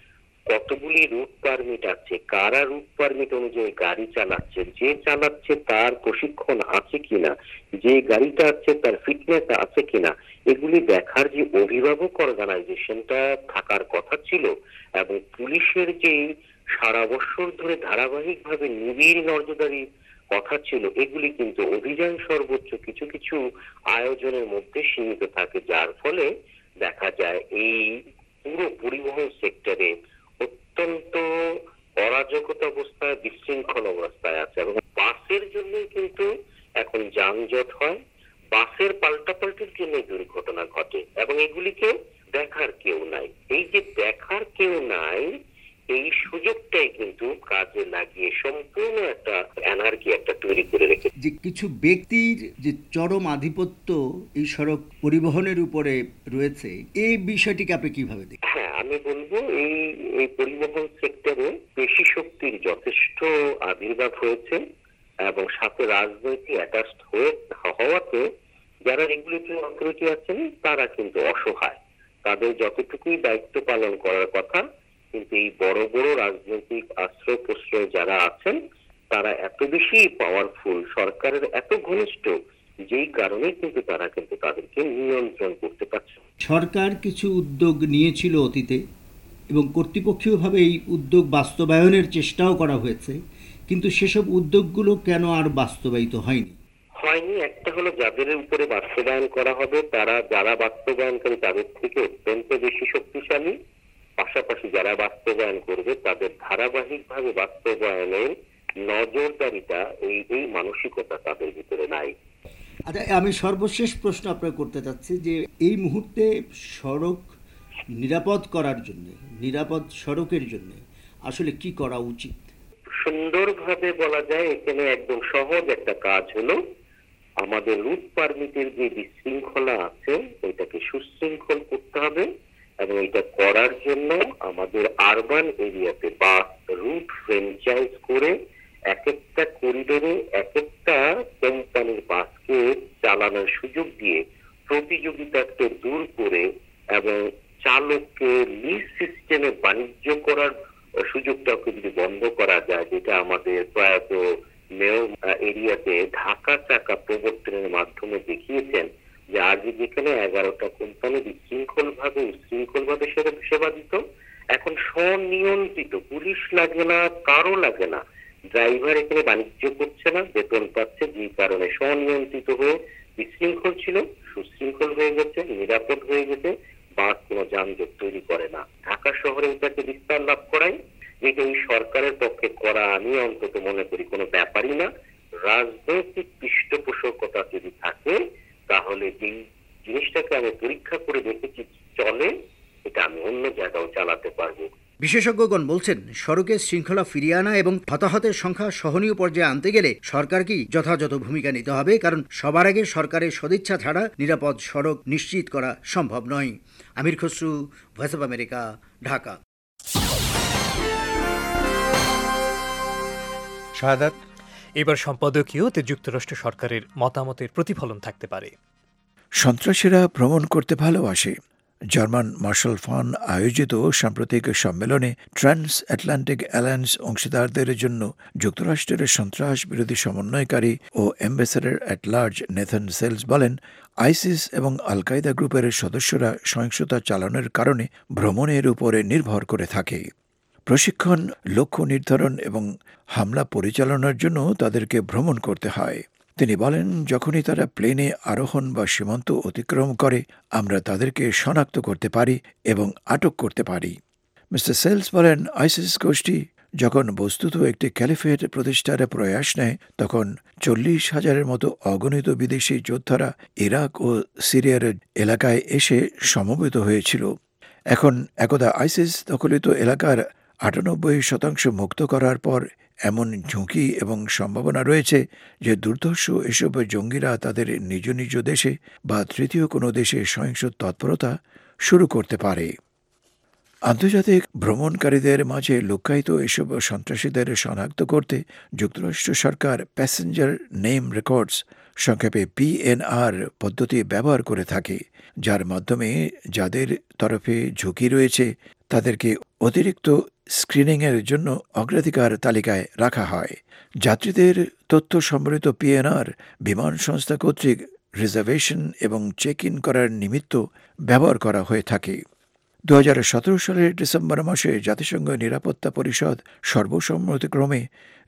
কতগুলি রুট পারমিট আছে, কারা রুট পারমিট অনুযায়ী গাড়ি চালাচ্ছে, যে চালাচ্ছে তার প্রশিক্ষণ আছে কিনা, যে গাড়িটা আছে তার ফিটনেস আছে কিনা, এগুলি দেখার যে অভিভাবক অর্গানাইজেশনটা থাকার কথা ছিল এবং পুলিশের যে সারা বছর ধরে ধারাবাহিকভাবে নিবিড় নজরদারি কথা ছিল, এগুলি কিন্তু অভিযান সর্বোচ্চ কিছু কিছু আয়োজনের মধ্যে সীমিত থাকে, যার ফলে দেখা যায় এই পুরো পরিবহন সেক্টরে অত্যন্ত অরাজকতা অবস্থায়, বিশৃঙ্খল অবস্থায় আছে। এবং বাসের জন্য কিন্তু এখন যানজট হয়, বাসের পাল্টাপাল্টির জন্য দুর্ঘটনা ঘটে এবং এগুলিকে দেখার কেউ নাই। এই যে দেখার কেউ নাই, এই সুযোগটাই কিন্তু কাজে লাগিয়ে সম্পূর্ণ একটা অ্যানার্কি একটা তৈরি করে রেখেছে। যে কিছু ব্যক্তির যে চরম আধিপত্য এই সড়ক পরিবহনের উপরে রয়েছে, এই বিষয়টিকে আপনি কিভাবে দেখেন? হ্যাঁ, আমি বলবো এই পরিবহন সেক্টরে পেশি শক্তির যথেষ্ট আবির্ভাব হয়েছে এবং সাথে রাজনৈতিক অ্যাটাচড হওয়াতে যারা রেগুলেটরি অথরিটি আছেন তারা কিন্তু অসহায়। তাদের যতটুকুই দায়িত্ব পালন করার কথা, কিন্তু এই বড় বড় রাজনৈতিক আশ্রয় প্রশ্রয় যারা আছেন তারা এত বেশি পাওয়ারফুল, সরকারের এত ঘনিষ্ঠ, যেই কারণে কিন্তু তারা কিন্তু তাদেরকে নিয়ন্ত্রণ করতে পারছে। সরকার কিছু উদ্যোগ নিয়েছিল অতীতে এবং কর্তৃপক্ষীয়ভাবে এই উদ্যোগ বাস্তবায়নের চেষ্টাও করা হয়েছে, কিন্তু সেসব উদ্যোগগুলো কেন আর বাস্তবায়িত হয়নি? একটা হলো যাদের উপরে বাস্তবায়ন করা হবে তারা, যারা বাস্তবায়নকারী তাদের থেকে অত্যন্ত বেশি শক্তিশালী, পাশাপাশি যারা বাস্তবায়ন করবে তাদের ধারাবাহিকভাবে বাস্তবায়নের নজরদারিটা, এই মানসিকতা তাদের ভিতরে নাই। আচ্ছা, আমি সর্বশেষ প্রশ্ন আপনাকে করতে চাচ্ছি যে এই মুহূর্তে সড়ক নিরাপদ করার জন্য, নিরাপদ সড়কের জন্য আসলে কি করা উচিত? সুন্দরভাবে বলা যায় এখানে একদম সহজ একটা কাজ হলো আমাদের রুট পারমিটের যে বিশৃঙ্খলা আছে এটাকে সুশৃঙ্খল করতে হবে এবং এটা করার জন্য আমাদের আরবান এরিয়াতে বাস রুট ফ্র্যাঞ্চাইজ করে এক একটা করিডোরে এক একটা কোম্পানির বাসকে চালানোর সুযোগ দিয়ে প্রতিযোগিতাকে দূর করে এবং চালককে লিজ সিস্টেমে বাণিজ্য করার সুযোগটাকে যদি বন্ধ করা যায়, যেটা আমাদের প্রয়াত মেয়র এরিয়াতে ঢাকা চাকা প্রবর্তনের মাধ্যমে দেখিয়েছেন যে আগে যেখানে 11টা কোম্পানি উশৃঙ্খলভাবে সেবা দিত, এখন স্বনিয়ন্ত্রিত, পুলিশ লাগে না, কারো লাগে না, ড্রাইভার এখানে বাণিজ্য করছে না, বেতন পাচ্ছে, যে কারণে স্বনিয়ন্ত্রিত হয়ে বিশৃঙ্খল ছিল সুশৃঙ্খল হয়ে গেছে, নিরাপদ হয়ে গেছে, বাস কোনো যানজট তৈরি করে না। ঢাকা শহরে এটাকে বিস্তার লাভ করায়, যেটা এই সরকারের পক্ষে করা আমি অন্তত মনে করি কোনো ব্যাপারই না। রাজনৈতিক পৃষ্ঠপোষকতা যদি থাকে তাহলে যে জিনিসটাকে আমি পরীক্ষা করে দেখেছি চলে, এটা আমি অন্য জায়গাও চালাতে পারবো। বিশেষজ্ঞগণ বলছেন সড়কের শৃঙ্খলা ফিরিয়ে আনা এবং হতাহতের সংখ্যা সহনীয় পর্যায়ে আনতে গেলে সরকারকেই যথাযথ ভূমিকা নিতে হবে, কারণ সবার আগে সরকারের সদিচ্ছা ছাড়া নিরাপদ সড়ক নিশ্চিত করা সম্ভব নয়। Amir Khasru, voice of America, Dhaka. Shahadat, এবার সম্পাদকীয়তে যুক্তরাষ্ট্র সরকারের মতামতের প্রতিফলন থাকতে পারে। সন্ত্রাসীরা ভ্রমণ করতে ভালোবাসে, জার্মান মার্শাল ফান্ড আয়োজিত সাম্প্রতিক সম্মেলনে ট্রান্স আটলান্টিক অ্যালায়েন্স অংশীদারদের জন্য যুক্তরাষ্ট্রের সন্ত্রাস বিরোধী সমন্বয়কারী ও ambassador at large Nathan Sales বলেন, আইসিস এবং আল কায়দা গ্রুপের সদস্যরা সহিংসতা চালানোর কারণে ভ্রমণের উপরে নির্ভর করে থাকে। প্রশিক্ষণ, লক্ষ্য নির্ধারণ এবং হামলা পরিচালনার জন্য তাদেরকে ভ্রমণ করতে হয়। তিনি বলেন, যখনই তারা প্লেনে আরোহণ বা সীমান্ত অতিক্রম করে আমরা তাদেরকে শনাক্ত করতে পারি এবং আটক করতে পারি। মিস্টার সেলস বলেন, আইসিস গোষ্ঠী যখন বস্তুত একটি ক্যালিফেট প্রতিষ্ঠার প্রয়াস নেয় তখন 40,000-এর মতো অগণিত বিদেশি যোদ্ধারা ইরাক ও সিরিয়ার এলাকায় এসে সমবেত হয়েছিল। এখন একদা আইসিস দখলিত এলাকার 98% মুক্ত করার পর এমন ঝুঁকি এবং সম্ভাবনা রয়েছে যে দুর্ধর্ষ এসব জঙ্গিরা তাদের নিজ নিজ দেশে বা তৃতীয় কোনো দেশে সহিংস তৎপরতা শুরু করতে পারে। আন্তর্জাতিক ভ্রমণকারীদের মাঝে লুক্কায়িত এসব সন্ত্রাসীদের শনাক্ত করতে যুক্তরাষ্ট্র সরকার প্যাসেঞ্জার নেম রেকর্ডস, সংক্ষেপে পিএনআর পদ্ধতি ব্যবহার করে থাকে, যার মাধ্যমে যাদের তরফে ঝুঁকি রয়েছে তাদেরকে অতিরিক্ত স্ক্রিনিংয়ের জন্য অগ্রাধিকার তালিকায় রাখা হয়। যাত্রীদের তথ্য সম্বলিত পিএনআর বিমান সংস্থা কর্তৃক রিজার্ভেশন এবং চেক ইন করার নিমিত্ত ব্যবহার করা হয়ে থাকে। 2017 সালের ডিসেম্বর মাসে জাতিসংঘ নিরাপত্তা পরিষদ সর্বসম্মতিক্রমে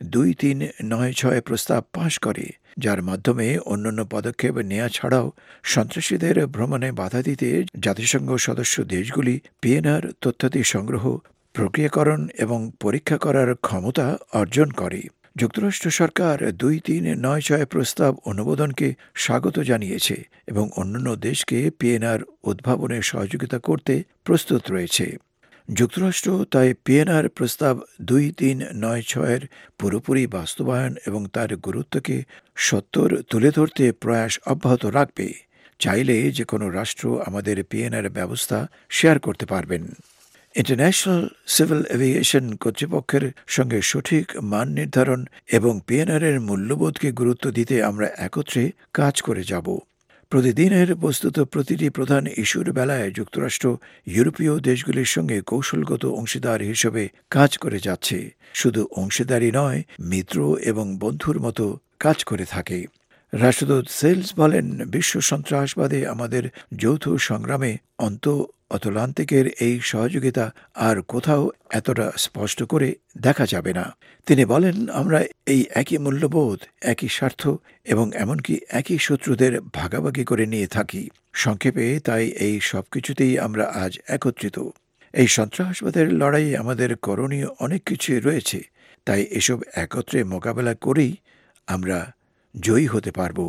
2396 প্রস্তাব পাশ করে, যার মাধ্যমে অন্যান্য পদক্ষেপ নেওয়া ছাড়াও সন্ত্রাসীদের ভ্রমণে বাধা দিতে জাতিসংঘ সদস্য দেশগুলি পিএনআর তথ্যাদি সংগ্রহ, প্রক্রিয়াকরণ এবং পরীক্ষা করার ক্ষমতা অর্জন করে। যুক্তরাষ্ট্র সরকার 2396 প্রস্তাব অনুমোদনকে স্বাগত জানিয়েছে এবং অন্যান্য দেশকে পিএনআর উদ্ভাবনে সহযোগিতা করতে প্রস্তুত রয়েছে। যুক্তরাষ্ট্র তাই পিএনআর প্রস্তাব 2396-এর পুরোপুরি বাস্তবায়ন এবং তার গুরুত্বকে সত্বর তুলে ধরতে প্রয়াস অব্যাহত রাখবে। চাইলে যে কোনো রাষ্ট্র আমাদের পিএনআর ব্যবস্থা শেয়ার করতে পারবেন। ইন্টারন্যাশনাল সিভিল এভিয়েশন কর্তৃপক্ষের সঙ্গে সঠিক মান নির্ধারণ এবং পিএনআরের মূল্যবোধকে গুরুত্ব দিতে আমরা একত্রে কাজ করে যাব। প্রতিদিনের বস্তুত প্রতিটি প্রধান ইস্যুর বেলায় যুক্তরাষ্ট্র ইউরোপীয় দেশগুলির সঙ্গে কৌশলগত অংশীদার হিসেবে কাজ করে যাচ্ছে। শুধু অংশীদারই নয়, মিত্র এবং বন্ধুর মতো কাজ করে থাকে। রাষ্ট্রদূত সেলস বলেন, বিশ্ব সন্ত্রাসবাদে আমাদের যৌথ সংগ্রামে অতলান্তিকের এই সহযোগিতা আর কোথাও এতটা স্পষ্ট করে দেখা যাবে না। তিনি বলেন, আমরা এই একই মূল্যবোধ, একই স্বার্থ এবং এমনকি একই শত্রুদের ভাগাভাগি করে নিয়ে থাকি। সংক্ষেপে তাই এই সব কিছুতেই আমরা আজ একত্রিত। এই সন্ত্রাসবাদের লড়াইয়ে আমাদের করণীয় অনেক কিছুই রয়েছে, তাই এসব একত্রে মোকাবেলা করেই আমরা জয়ী হতে পারব।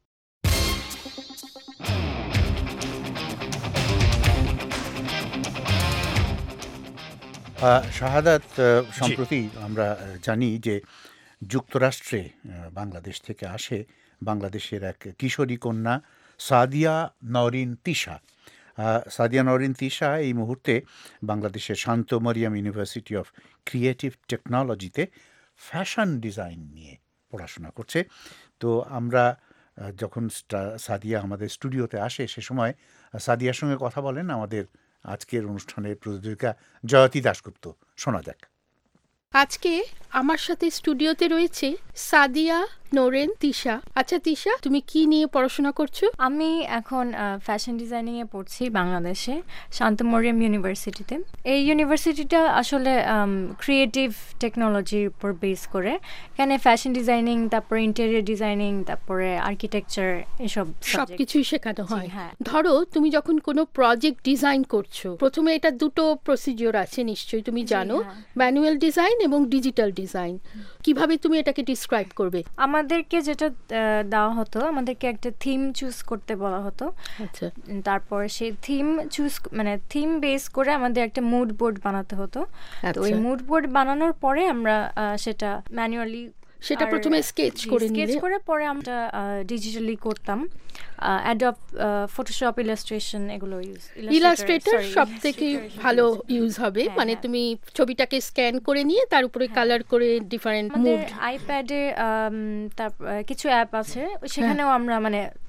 শাহাদাত, সম্প্রতি আমরা জানি যে যুক্তরাষ্ট্রে বাংলাদেশ থেকে আসে বাংলাদেশের এক কিশোরী কন্যা সাদিয়া নওরিন তিশা। সাদিয়া নওরিন তিশা এই মুহূর্তে বাংলাদেশের Shanto Mariam University of Creative টেকনোলজিতে ফ্যাশন ডিজাইন নিয়ে পড়াশোনা করছে। তো আমরা যখন সাদিয়া আমাদের স্টুডিওতে আসে সে সময় সাদিয়ার সঙ্গে কথা বলেন আমাদের আজকের অনুষ্ঠানের প্রযোজিকা জয়তী দাশগুপ্ত। শোনা যাক। আজকে আমার সাথে স্টুডিওতে রয়েছে সাদিয়া নওরিন তিশা। আচ্ছা তিশা, তুমি কি নিয়ে পড়াশোনা করছো? আমি এখন ফ্যাশন ডিজাইনিং এ পড়ছি বাংলাদেশে শান্ত মরিয়াম ইউনিভার্সিটিতে। এই ইউনিভার্সিটিটা আসলে ক্রিয়েটিভ টেকনোলজির উপর বেস করে। এখানে ফ্যাশন ডিজাইনিং, তারপরে ইন্টেরিয়র ডিজাইনিং, তারপরে আর্কিটেকচার, এসব সবকিছুই শেখানো হয়। হ্যাঁ, ধরো তুমি যখন কোনো প্রজেক্ট ডিজাইন করছো, প্রথমে এটা দুটো প্রসিডিওর আছে নিশ্চয়ই তুমি জানো, ম্যানুয়াল ডিজাইন এবং ডিজিটাল ডিজাইন। কিভাবে তুমি এটাকে ডিসক্রাইব করবে? আমাদেরকে যেটা দেওয়া হতো, আমাদেরকে একটা থিম চুজ করতে বলা হতো। আচ্ছা, তারপর সেই থিম বেস করে আমাদের একটা মুড বোর্ড বানাতে হতো। তো ওই মুড বোর্ড বানানোর পরে আমরা সেটা ম্যানুয়ালি সেটা প্রথমে স্কেচ করে পরে আমরা ডিজিটালি করতাম। অ্যাডব, ফটোশপ, ইলাস্ট্রেশন, এগুলো ইলাস্ট্রেটর সব থেকে ভালো ইউজ হবে। মানে তুমি ছবিটাকে স্ক্যান করে নিয়ে তার উপরে কালার করে ডিফারেন্ট মুড। আইপ্যাডে কিছু অ্যাপ আছে, সেখানেও আমরা মানে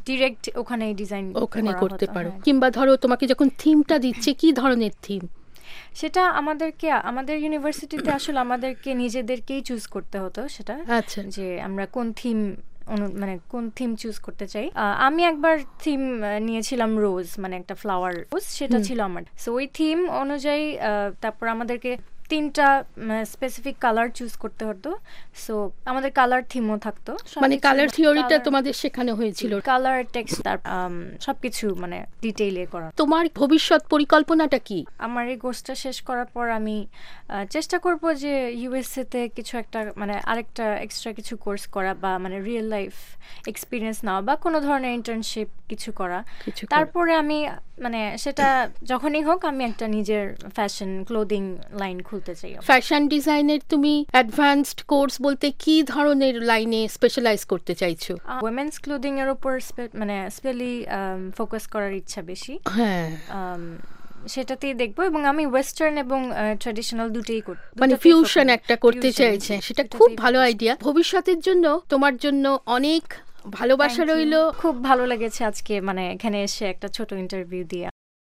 ডিরেক্ট ওখানেই ডিজাইন ওখানে করতে পারো। কিংবা ধরো তোমাকে যখন থিমটা দিচ্ছে, কি ধরনের থিম? সেটা আমাদের ইউনিভার্সিটিতে আসলে আমাদেরকে নিজেদেরকেই চুজ করতে হতো সেটা, আচ্ছা, যে আমরা কোন থিম মানে কোন থিম চুজ করতে চাই। আমি একবার থিম নিয়েছিলাম রোজ, মানে একটা ফ্লাওয়ার রোজ, সেটা ছিল আমার। সো ওই থিম অনুযায়ী তারপর আমাদেরকে 3টা স্পেসিফিক কালার চুজ করতে হতো। সো আমাদের কালার থিমও থাকতো, মানে কালার থিওরিটা তোমাদের শেখানো হয়েছিল, কালার টেক্সট সবকিছু মানে ডিটেইলে করা। তোমার ভবিষ্যৎ পরিকল্পনাটা কি? আমার এই কোর্সটা শেষ করার পর আমি চেষ্টা করব যে ইউএসএ তে কিছু একটা মানে আরেকটা এক্সট্রা কিছু কোর্স করা, বা মানে রিয়েল লাইফ এক্সপিরিয়েন্স নেওয়া, বা কোনো ধরনের ইন্টার্নশিপ কিছু করা। তারপরে আমি মানে সেটা যখনই হোক আমি একটা নিজের ফ্যাশন ক্লোদিং লাইন খুলতে চাই। ফ্যাশন ডিজাইনের তুমি অ্যাডভান্সড কোর্স বলতে কি ধরনের লাইনে স্পেশালাইজ করতে চাইছো? উইমেন্স ক্লোদিং এর উপর মানে স্পেশালি ফোকাস করার ইচ্ছা বেশি। হ্যাঁ, সেটাতেই দেখবো, এবং আমি ওয়েস্টার্ন এবং ট্র্যাডিশনাল দুটেই করব, মানে ফিউশন একটা করতে চাইছে। সেটা খুব ভালো আইডিয়া। ভবিষ্যতের জন্য তোমার জন্য অনেক ভালোবাসা রইল। খুব ভালো লেগেছে আজকে মানে এখানে এসে একটা ছোট ইন্টারভিউ দিয়ে।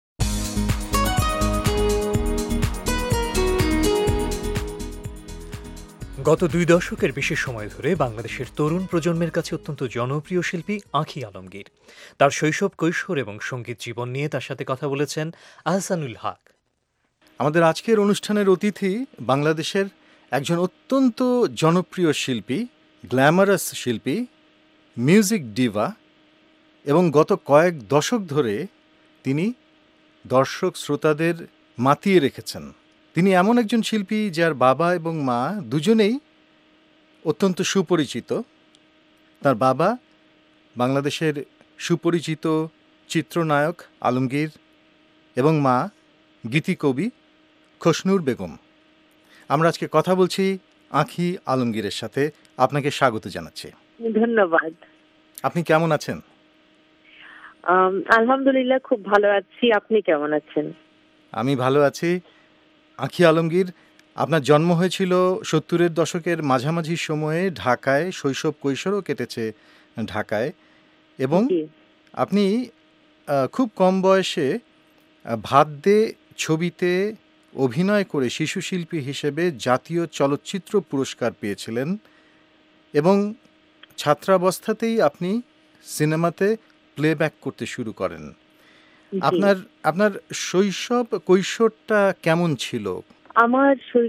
গত 2 দশকের বেশি সময় ধরে বাংলাদেশের তরুণ প্রজন্মের কাছে অত্যন্ত জনপ্রিয় শিল্পী আঁখি আলমগীর। তার শৈশব, কৈশোর এবং সঙ্গীত জীবন নিয়ে তার সাথে কথা বলেছেন আহসানুল হক। আমাদের আজকের অনুষ্ঠানের অতিথি বাংলাদেশের একজন অত্যন্ত জনপ্রিয় শিল্পী, গ্ল্যামারাস শিল্পী, মিউজিক ডিভা, এবং গত কয়েক দশক ধরে তিনি দর্শক শ্রোতাদের মাতিয়ে রেখেছেন। তিনি এমন একজন শিল্পী যার বাবা এবং মা দুজনেই অত্যন্ত সুপরিচিত। তার বাবা বাংলাদেশের সুপরিচিত চিত্রনায়ক আলমগীর এবং মা গীতিকবি খসনুর বেগম। আমরা আজকে কথা বলছি আঁখি আলমগীরের সাথে। আপনাকে স্বাগত জানাচ্ছি। ধন্যবাদ। আপনি কেমন আছেন? আলহামদুলিল্লাহ, খুব ভালো আছি। আপনি কেমন আছেন? আমি ভালো আছি। আঁখি আলমগীর, আপনার জন্ম হয়েছিল 70-এর দশকের মাঝামাঝি সময়ে ঢাকায়, শৈশব কৈশোরও কেটেছে ঢাকায়, এবং আপনি খুব কম বয়সে ভাত দে ছবিতে অভিনয় করে শিশু শিল্পী হিসেবে জাতীয় চলচ্চিত্র পুরস্কার পেয়েছিলেন, এবং ছাত্রাবস্থাতেই আপনি সিনেমাতে প্লেব্যাক করতে শুরু করেন। আপনার শৈশব কৈশোরটা কেমন ছিল? আমার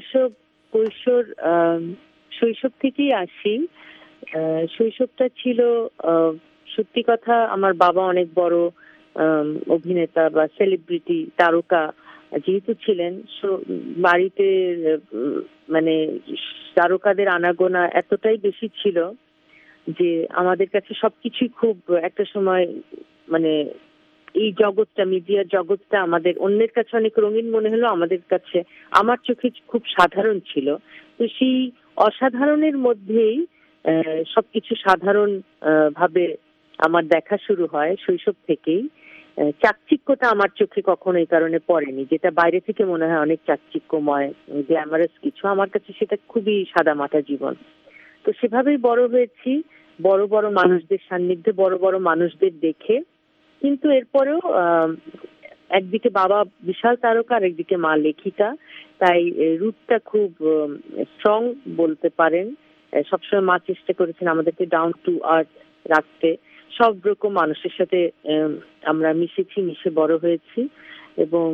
শৈশব থেকেই আসি। শৈশবটা ছিল সত্যি কথা, আমার বাবা অনেক বড় অভিনেতা বা সেলিব্রিটি তারকা যেহেতু ছিলেন, বাড়িতে মানে তারকাদের আনাগোনা এতটাই বেশি ছিল যে আমাদের কাছে সবকিছুই খুব একটা সময় মানে এই জগৎটা, মিডিয়ার জগৎটা আমাদের অন্যের কাছে অনেক রঙিন মনে হলো, আমাদের কাছে আমার চোখে খুব সাধারণ ছিল। তো সেই অসাধারণের মধ্যেই সবকিছু সাধারণ ভাবে আমার দেখা শুরু হয় শৈশব থেকেই। চাকচিক্যতা আমার চোখে কখনো এই কারণে পড়েনি, যেটা বাইরে থেকে মনে হয় অনেক চাকচিক্যময়, গ্ল্যামারাস কিছু, আমার কাছে সেটা খুবই সাদামাটা জীবন। তো সেভাবেই বড় হয়েছি, বড় বড় মানুষদের সান্নিধ্যে, বড় বড় মানুষদের দেখে। কিন্তু এরপরেও একদিকে বাবা বিশাল তারকা, আর একদিকে মা লেখিকা, তাই রুটটা খুব স্ট্রং বলতে পারেন। সবসময় মা চেষ্টা করেছেন আমাদেরকে ডাউন টু আর্থ রাখতে। সব রকম মানুষের সাথে আমরা মিশে বড় হয়েছি, এবং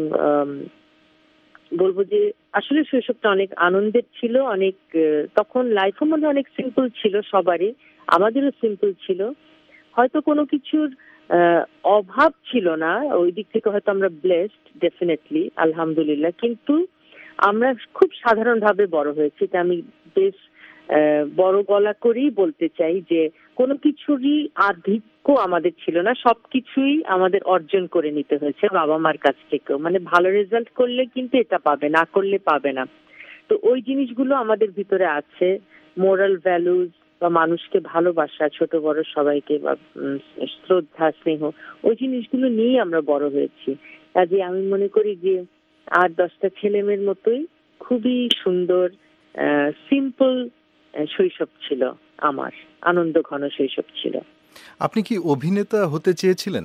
বলবো যে আসলে শৈশবটা অনেক আনন্দের ছিল। অনেক তখন লাইফও মনে অনেক সিম্পল ছিল সবারই, আমাদেরও সিম্পল ছিল। হয়তো কোনো কিছুর অভাব ছিল না, ওই দিক থেকে হয়তো আমরা ব্লেসড, ডেফিনেটলি, আলহামদুলিল্লাহ। কিন্তু আমরা খুব সাধারণভাবে বড় হয়েছি। তা আমি বেশ বড় গলা করেই বলতে চাই যে কোনো কিছুরই আধিক্য আমাদের ছিল না, সবকিছুই আমাদের অর্জন করে নিতে হয়েছে বাবা মার কাছ থেকেও। মানে ভালো রেজাল্ট করলে কিন্তু এটা পাবে, না করলে পাবে না। তো ওই জিনিসগুলো আমাদের ভিতরে আছে, মোরাল ভ্যালুজ বা মানুষকে ভালোবাসা, ছোট বড় সবাইকে, বা শ্রদ্ধা, স্নেহ, ওই জিনিসগুলো নিয়েই আমরা বড় হয়েছি। কাজে আমি মনে করি যে 8-10টা ছেলেমেয়ের মতোই খুবই সুন্দর সিম্পল শৈশব ছিল আমার, আনন্দ ঘন শৈশব ছিল। আপনি কি অভিনেতা হতে চেয়েছিলেন?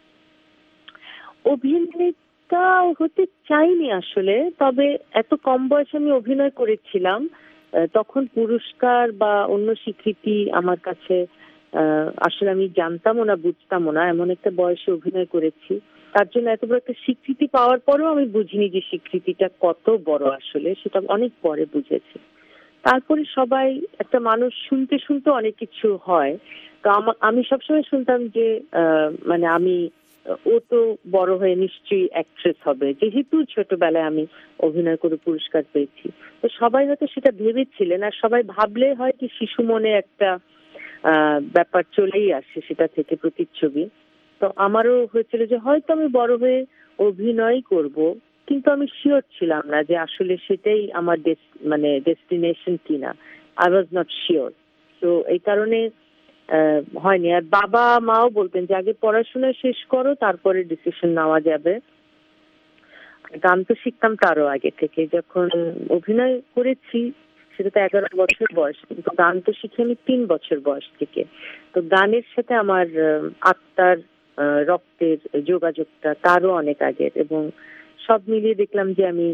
অভিনেতা হতে চাইনি আসলে, তবে এত কম বয়সে আমি অভিনয় করেছিলাম। তখন পুরস্কার বা অন্য স্বীকৃতি আমার কাছে আসলে আমি জানতামও না, বুঝতামও না, এমন একটা বয়সে অভিনয় করেছি। তার জন্য এত বড় একটা স্বীকৃতি পাওয়ার পরেও আমি বুঝিনি যে স্বীকৃতিটা কত বড় আসলে, সেটা অনেক পরে বুঝেছি। তারপরে সবাই, একটা মানুষ শুনতে শুনতে অনেক কিছু হয়। তো আমি সবসময় শুনতাম যে মানে ও তো বড় হয়ে নিশ্চয়ই অ্যাক্ট্রেস হবে, যেহেতু ছোটবেলায় আমি অভিনয় করে পুরস্কার পেয়েছি। তো সবাই হয়তো সেটা ভেবেছিলেন, আর সবাই ভাবলে হয় কি শিশু মনে একটা ব্যাপার চলেই আসে সেটা থেকে, প্রতিচ্ছবি। তো আমারও হয়েছিল যে হয়তো আমি বড় হয়ে অভিনয় করব, কিন্তু আমি শিওর ছিলাম না যে আসলে সেটাই আমার মানে ডেস্টিনেশন কিনা। I was not sure. তো এই কারণে হয়নি। আর বাবা মাও বলতেন যে আগে পড়াশোনা শেষ করো, তারপরে ডিসিশন নেওয়া যাবে। গান তো শিখতাম তারও আগে থেকে, যখন অভিনয় করেছি সেটা তো 11 বছর বয়স, কিন্তু গান তো শিখি আমি 3 বছর বয়স থেকে। তো গানের সাথে আমার আত্মার রক্তের যোগাযোগটা তারও অনেক আগের, এবং সব মিলিয়ে দেখলাম যে আমি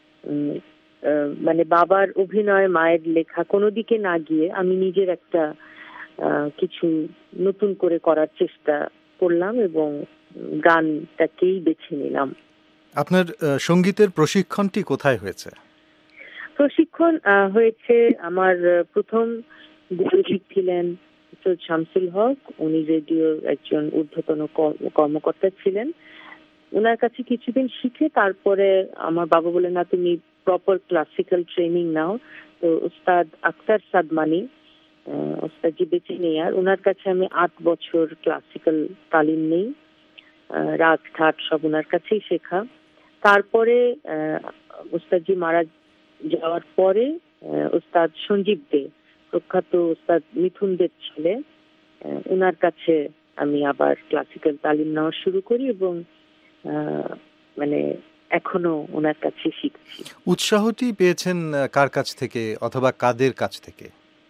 মানে বাবার অভিনয়, মায়ের লেখা কোনো দিকে না গিয়ে আমি নিজের একটা কিছু নতুন করে করার চেষ্টা করলাম এবং গানটাকেই বেছে নিলাম। আপনার সঙ্গীতের প্রশিক্ষণটি কোথায় হয়েছে? প্রশিক্ষণ হয়েছে, আমার প্রথম গুরুজি ছিলেন সৈয়দ শামসুল হক। উনি রেডিওর একজন ঊর্ধ্বতন কর্মকর্তা ছিলেন। ওনার কাছে কিছুদিন শিখে তারপরে আমার বাবা বলেন, না তুমি প্রপার ক্লাসিক্যাল ট্রেনিং নাও। তো উস্তাদ আখতার সাদমানি, উস্তাদজি বেঁচে নেই আর, ওনার কাছে আমি 8 বছর ক্লাসিক্যাল তালিম নেই, রাগ ঠাট সব ওনার কাছেই শেখা। তারপরে উস্তাদজি মারা যাওয়ার পরে উস্তাদ সঞ্জীব দে, প্রখ্যাত উস্তাদ মিথুন দের ছেলে, ওনার কাছে আমি আবার ক্লাসিক্যাল তালিম নেওয়া শুরু করি এবং মানে এখনো ওনার কাছে শিখছি। উৎসাহটি পেয়েছেন কার কাছ থেকে অথবা কাদের কাছ থেকে?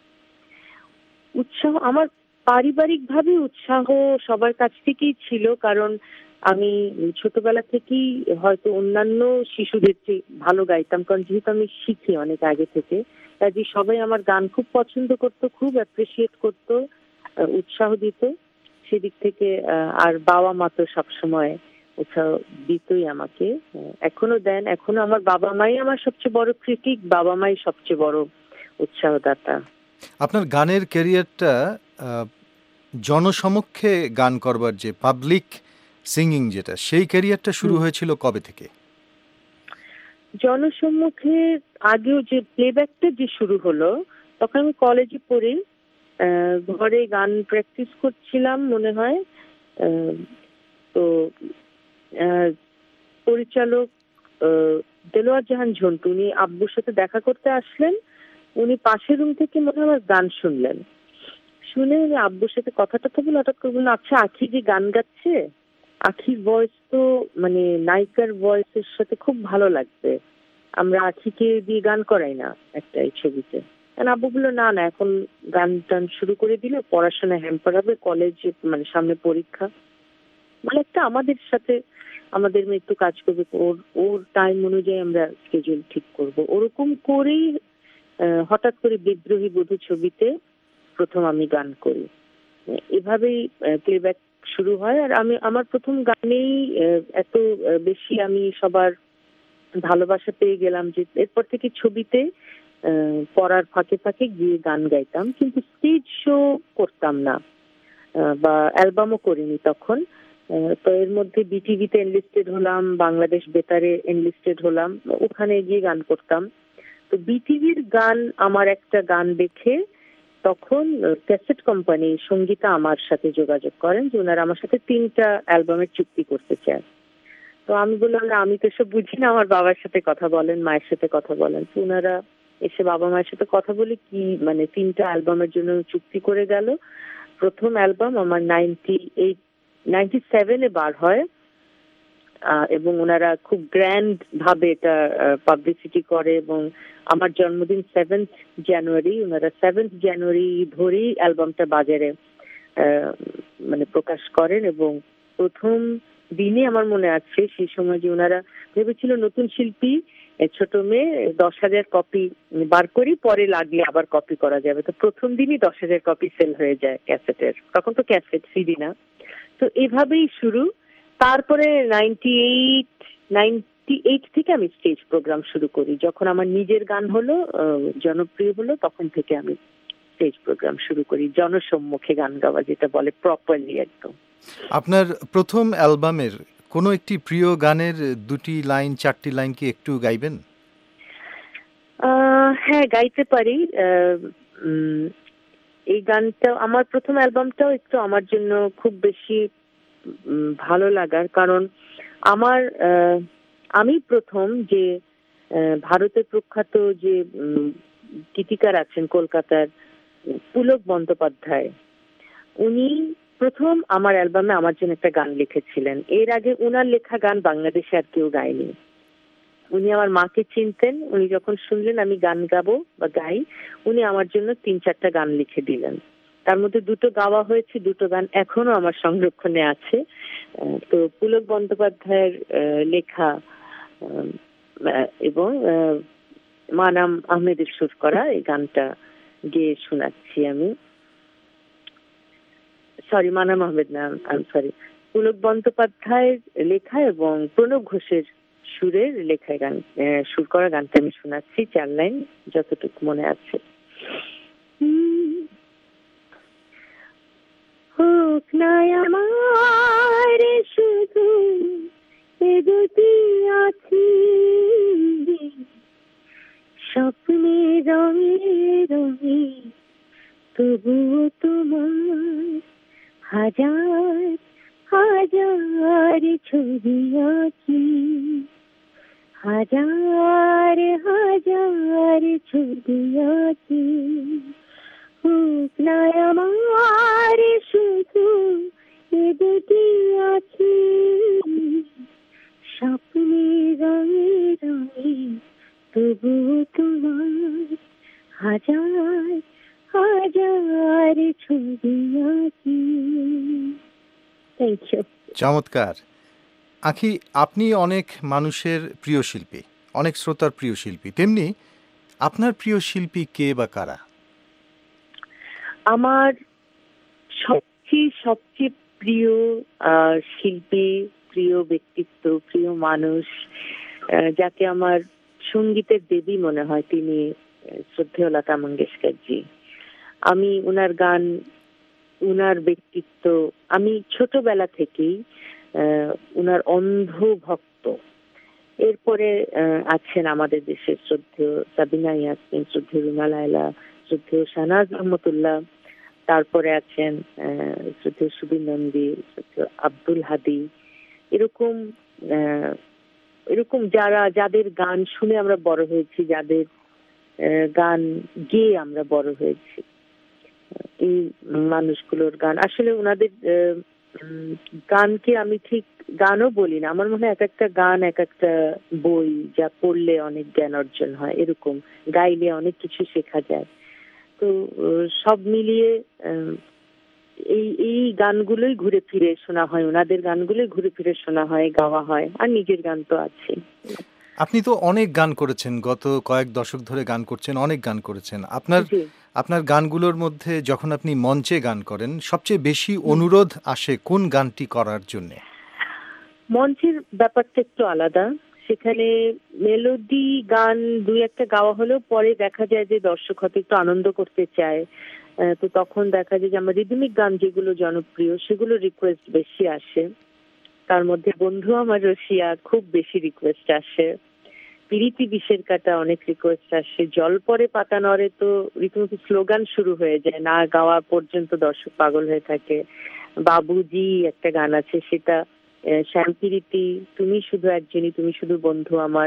উৎসাহ আমার পারিবারিক ভাবে উৎসাহ সবার কাছ থেকেই ছিল, কারণ আমি ছোটবেলা থেকেই হয়তো অন্যান্য শিশুদের চেয়ে ভালো গাইতাম, কারণ যেহেতু আমি শিখি অনেক আগে থেকে, কাজে সবাই আমার গান খুব পছন্দ করতো, খুব অ্যাপ্রিসিয়েট করতো, উৎসাহ দিত সেদিক থেকে। আর বাবা মা তো সবসময় উৎসাহ দিতই আমাকে, এখনো দেন। এখনো আমার বাবা মাই আমার সবচেয়ে বড় ক্রিটিক, বাবা মাই সবচেয়ে বড় উৎসাহদাতা। আপনার গানের ক্যারিয়ারটা জনসমক্ষে গান করবার যে পাবলিক সিঙ্গিং যেটা, সেই ক্যারিয়ারটা শুরু হয়েছিল কবে থেকে? জনসম্মুখে আগেও যে প্লেব্যাকটা যে শুরু হলো, তখন আমি কলেজে পড়ি, ঘরে গান প্র্যাকটিস করছিলাম মনে হয়। তো পরিচালক দেলোয়ার জাহান ঝন্টু, উনি আব্বুর সাথে দেখা করতে আসলেন। উনি পাশের রুম থেকে মনে হয় আমার গান শুনলেন, শুনে উনি আব্বুর সাথে কথা বলে হঠাৎ করে বললেন, আচ্ছা আখি যে গান গাচ্ছে, আখির ভয়েস তো মানে নায়িকার ভয়েসের সাথে খুব ভালো লাগবে, আমরা আখিকে দিয়ে গান করাই না একটা এই ছবিতে। আব্বু বললো, না না এখন গান টান শুরু করে দিলে পড়াশোনা হ্যাম্পার হবে, কলেজে মানে সামনে পরীক্ষা, মানে একটা আমাদের সাথে আমাদের মেয়ে একটু কাজ করবে, ওর টাইম অনুযায়ী আমরা স্কেজুল ঠিক করব। ওরকম করেই হঠাৎ করে বিদ্রোহী বধূ ছবিতে প্রথম আমি গান করি। এভাবেই প্লেব্যাক শুরু হয়। আর আমার প্রথম গানেই এত বেশি আমি সবার ভালোবাসা পেয়ে গেলাম যে এরপর থেকে ছবিতে পড়ার ফাঁকে ফাঁকে গিয়ে গান গাইতাম, কিন্তু স্টেজ শো করতাম না বা অ্যালবামও করিনি তখন। তো এর মধ্যে বিটিভিতে এনলিস্টেড হলাম, বাংলাদেশ বেতারে এনলিস্টেড হলাম, ওখানে গিয়ে গান করতাম। তো বিটিভির গান, আমার একটা গান দেখে তখন ক্যাসেট কোম্পানি সঙ্গীতা আমার সাথে যোগাযোগ করেন যে ওনারা আমার সাথে 3টা অ্যালবামের চুক্তি করতে চায়। তো আমি বললাম, না আমি তো সব বুঝি না, আমার বাবার সাথে কথা বলেন, মায়ের সাথে কথা বলেন। তো ওনারা এসে বাবা মায়ের সাথে কথা বলে কি মানে 3টা অ্যালবামের জন্য চুক্তি করে গেল। প্রথম অ্যালবাম আমার 97-এ বার হয় এবং ওনারা খুব গ্র্যান্ড ভাবে এটা পাবলিসিটি করে এবং আমার জন্মদিন 7th জানুয়ারি, ওনারা 7th জানুয়ারি ধরেই অ্যালবামটা বাজারে মানে প্রকাশ করেন। এবং প্রথম দিনে আমার মনে আছে সেই সময় যে ওনারা ভেবেছিল নতুন শিল্পী ছোট মেয়ে 10,000 কপি বার করি, পরে লাগলে আবার কপি করা যাবে। তো প্রথম দিনই 10,000 কপি সেল হয়ে যায় ক্যাসেটের, তখন তো ক্যাসেট সিডি না। তো এভাবেই শুরু। তারপরে 98 থেকে আমি স্টেজ প্রোগ্রাম শুরু করি। যখন আমার নিজের গান হলো জনপ্রিয় হলো, তখন থেকে আমি স্টেজ প্রোগ্রাম শুরু করি, জনসম্মুখে গান গাওয়া, যেটা বলে প্রপারলি একদম। আপনার প্রথম অ্যালবামের কোনো একটি প্রিয় গানের 2টি লাইন 4টি লাইন কি একটু গাইবেন? হ্যাঁ, গাইতে পারি। এই গানটা আমার প্রথম অ্যালবামটাও একটু আমার জন্য খুব বেশি ভালো লাগার কারণ আমি প্রথম যে ভারতের প্রখ্যাত যে গীতিকার আছেন কলকাতার পুলক বন্দ্যোপাধ্যায়, উনি প্রথম আমার অ্যালবামে আমার জন্য একটা গান লিখেছিলেন। এর আগে উনার লেখা গান বাংলাদেশে আর কেউ গায়নি। উনি আমার মাকে চিনতেন। উনি যখন শুনলেন আমি গান গাবো বা গাই, উনি আমার জন্য 3-4টা গান লিখে দিলেন। তার মধ্যে 2টো গাওয়া হয়েছে, 2টো গান এখনো আমার সংরক্ষণে আছে। তো পুলক বন্দ্যোপাধ্যায়ের লেখা এবং মানাম আহমেদের সুর করা এই গানটা গেয়ে শোনাচ্ছি আমি। মানাম আহমেদ না, পুলক বন্দ্যোপাধ্যায়ের লেখা এবং প্রণব ঘোষের সুরের লেখায় গান, সুর করা গানটা আমি শোনাচ্ছি 4 লাইন যতটুকু মনে আছে। হোক না আমার শুধু এ দুটি আঁখি, স্বপ্নে রঙে রঙে, তবুও তোমার হাজার হাজার ছবি আঁকি, হাজার হাজার ছবি আঁকি। হোক না আমার শুধু এ দুটি আঁখি, স্বপ্নে রঙে রঙে, তবুও তোমার হাজার হাজার ছবি আঁকি। Thank you. চমৎকার। আখি, আপনি অনেক মানুষের প্রিয় শিল্পী, অনেক শ্রোতার প্রিয় শিল্পী, তেমনি আপনার প্রিয় শিল্পী কে বা কারা? আমার সবচেয়ে প্রিয় শিল্পী, প্রিয় ব্যক্তিত্ব, প্রিয় মানুষ, যাকে আমার সঙ্গীতের দেবী মনে হয়, তিনি শ্রদ্ধেয় লতা মঙ্গেশকর জি। আমি ওনার গান, ওনার ব্যক্তিত্ব, আমি ছোটবেলা থেকেই ওনার অন্ধ ভক্ত। এরপরে আছেন আমাদের দেশের শ্রদ্ধেয় সাবিনা ইয়াসমিন, শ্রদ্ধেয় রুনা লায়লা, শ্রদ্ধেয় শাহনাজ রহমতুল্লাহ, তারপরে আছেন শ্রদ্ধেয় সুবীর নন্দী, শ্রদ্ধেয় আব্দুল হাদি। এরকম যাদের গান শুনে আমরা বড় হয়েছি, যাদের গান গেয়ে আমরা বড় হয়েছি, এই মানুষগুলোর গান আসলে ওনাদের গানকে আমি ঠিক গানও বলি না, আমার মনে হয় এক একটা গান এক একটা বই, যা পড়লে অনেক জ্ঞান অর্জন হয়, এরকম গাইলে অনেক কিছু শেখা যায়। তো সব মিলিয়ে এই গানগুলোই ঘুরে ফিরে শোনা হয়, ওনাদের গানগুলোই ঘুরে ফিরে শোনা হয়, গাওয়া হয়, আর নিজের গান তো আছে। আপনি তো অনেক গান করেছেন, গত কয়েক দশক ধরে গান করছেন, অনেক গান করেছেন। আপনার গানগুলোর মধ্যে যখন আপনি মঞ্চে গান করেন, সবচেয়ে বেশি অনুরোধ আসে কোন গানটি করার জন্য? মঞ্চের ব্যাপারটা একটু আলাদা। সেখানে মেলোডি গান 2-1টা গাওয়া হলেও পরে দেখা যায় যে দর্শক হয়তো একটু আনন্দ করতে চায়, তো তখন দেখা যায় যে আমার রিদমিক গান যেগুলো জনপ্রিয় সেগুলো রিকোয়েস্ট বেশি আসে। তার মধ্যে বন্ধু আমার রসিয়া খুব বেশি রিকোয়েস্ট আসে, পিরিতি বিষের কাটা অনেক রিকোয়েস্ট আসে, জল পরে পাতা নড়ে তো রীতিমতো স্লোগান শুরু হয়ে যায়, না গাওয়া পর্যন্ত দর্শক পাগল হয়ে থাকে। বাবুজি একটা গান আছে, সেটা শ্যামপিরিতি, তুমি শুধু একজনই, তুমি শুধু বন্ধু আমার,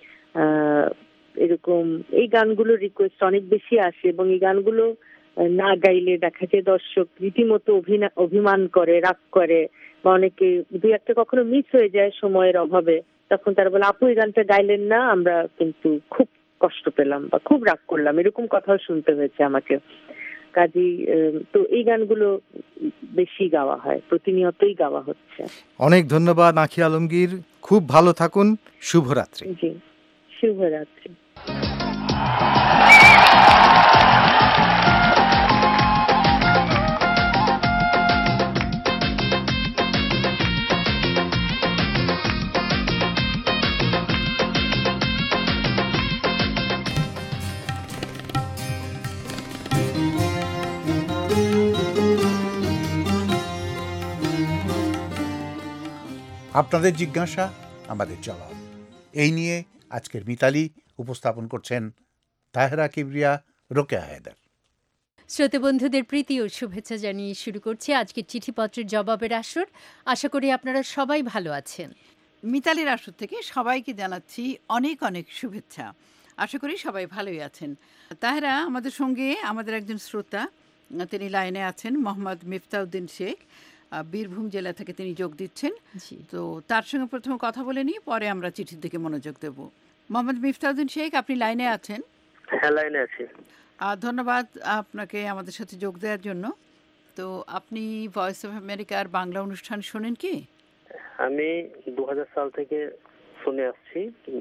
এরকম এই গানগুলো রিকোয়েস্ট অনেক বেশি আসে। এবং এই গানগুলো না গাইলে দেখা যায় দর্শক রীতিমতো অভিমান করে, রাগ করে, বা অনেকে 2-1টা কখনো মিস হয়ে যায় সময়ের অভাবে, তখন তারা বলে আপু এই গানটা গাইলেন না, আমরা কিন্তু খুব কষ্ট পেলাম বা খুব রাগ করলাম, এরকম কথাও শুনতে হয়েছে আমাকে। কাজেই তো এই গানগুলো বেশি গাওয়া হয়, প্রতিনিয়তই গাওয়া হচ্ছে। অনেক ধন্যবাদ আঁখি আলমগীর, খুব ভালো থাকুন, শুভরাত্রি। জি, শুভরাত্রি। আপনাদের জিজ্ঞাসা আমাদের জবাব, এই নিয়ে আজকের মিতালি উপস্থাপন করছেন তাহেরা কিবরিয়া, রোকেয়া হায়দার। শ্রোতা বন্ধুদের প্রীতি ও শুভেচ্ছা জানিয়ে শুরু করছি আজকের চিঠিপত্রের জবাবের আসর। আশা করি আপনারা সবাই ভালো আছেন। মিতালির আসর থেকে সবাইকে জানাচ্ছি অনেক অনেক শুভেচ্ছা। আশা করি সবাই ভালোই আছেন। তাহেরা, আমাদের সঙ্গে আমাদের একজন শ্রোতা, তিনি লাইনে আছেন, মোহাম্মদ মিফতাউদ্দিন শেখ, বীরভূম জেলা থেকে তিনি যোগ দিচ্ছেন। তো তার সঙ্গে প্রথমে কথা বলে নিই, পরে আমরা চিঠির দিকে মনোযোগ দেব। মোহাম্মদ মিফতাউদ্দিন শেখ, আপনি লাইনে আছেন? হ্যাঁ, লাইনে আছি। ধন্যবাদ আপনাকে আমাদের সাথে যোগ দেওয়ার জন্য। তো আপনি ভয়েস অফ আমেরিকার বাংলা অনুষ্ঠান শোনেন কি? আমি 2000 সাল থেকে শুনে আসছি,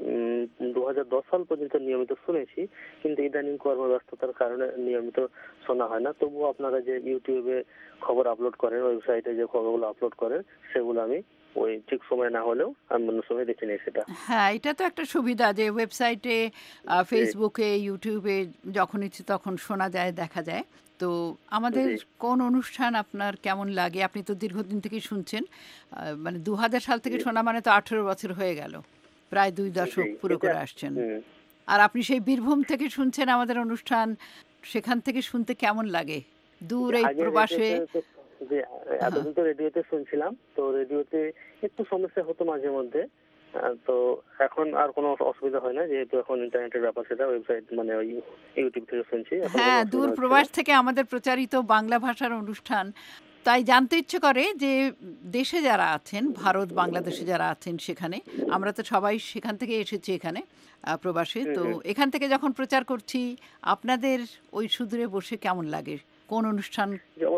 2010 সাল পর্যন্ত নিয়মিত শুনেছি, কিন্তু ইদানিং কর্মব্যস্ততার কারণে নিয়মিত শোনা হয় না। তবুও আপনারা যে ইউটিউবে খবর আপলোড করেন, ওয়েবসাইটে যে খবরগুলো আপলোড করেন, সেগুলো আমি ওই ঠিক সময় না হলেও আমি অন্য সময় দেখে নিই সেটা। হ্যাঁ, এটা তো একটা সুবিধা যে ওয়েবসাইটে, ফেসবুকে, ইউটিউবে যখন ইচ্ছে তখন শোনা যায়, দেখা যায়। তো আমাদের কোন অনুষ্ঠান আপনার কেমন লাগে? আপনি তো দীর্ঘদিন থেকেই শুনছেন, মানে 2000 সাল থেকে শোনা, মানে তো 18 বছর হয়ে গেল, প্রায় 2 দশক পুরো করে আসছেন। আর আপনি সেই বীরভূম থেকে শুনছেন আমাদের অনুষ্ঠান, সেখান থেকে শুনতে কেমন লাগে দূর এই প্রবাসে? যে এতদিন তো রেডিওতে শুনছিলাম, তো রেডিওতে একটু সমস্যা হতো মাঝে মধ্যে, তো এখন আর কোনো অসুবিধা হয় না, যেহেতু এখন ইন্টারনেটের ব্যাপার, সেটা ওয়েবসাইট মানে ওই ইউটিউব থেকে শুনছি। হ্যাঁ, দূর প্রবাস থেকে আমাদের প্রচারিত বাংলা ভাষার অনুষ্ঠান, তাই জানতে ইচ্ছে করে যে দেশে যারা আছেন, ভারত বাংলাদেশে যারা আছেন, সেখানে আমরা তো সবাই সেখান থেকে এসেছি এখানে প্রবাসে, তো এখান থেকে যখন প্রচার করছি আপনাদের ওই সুদূরে বসে কেমন লাগে? কোন অনুষ্ঠান?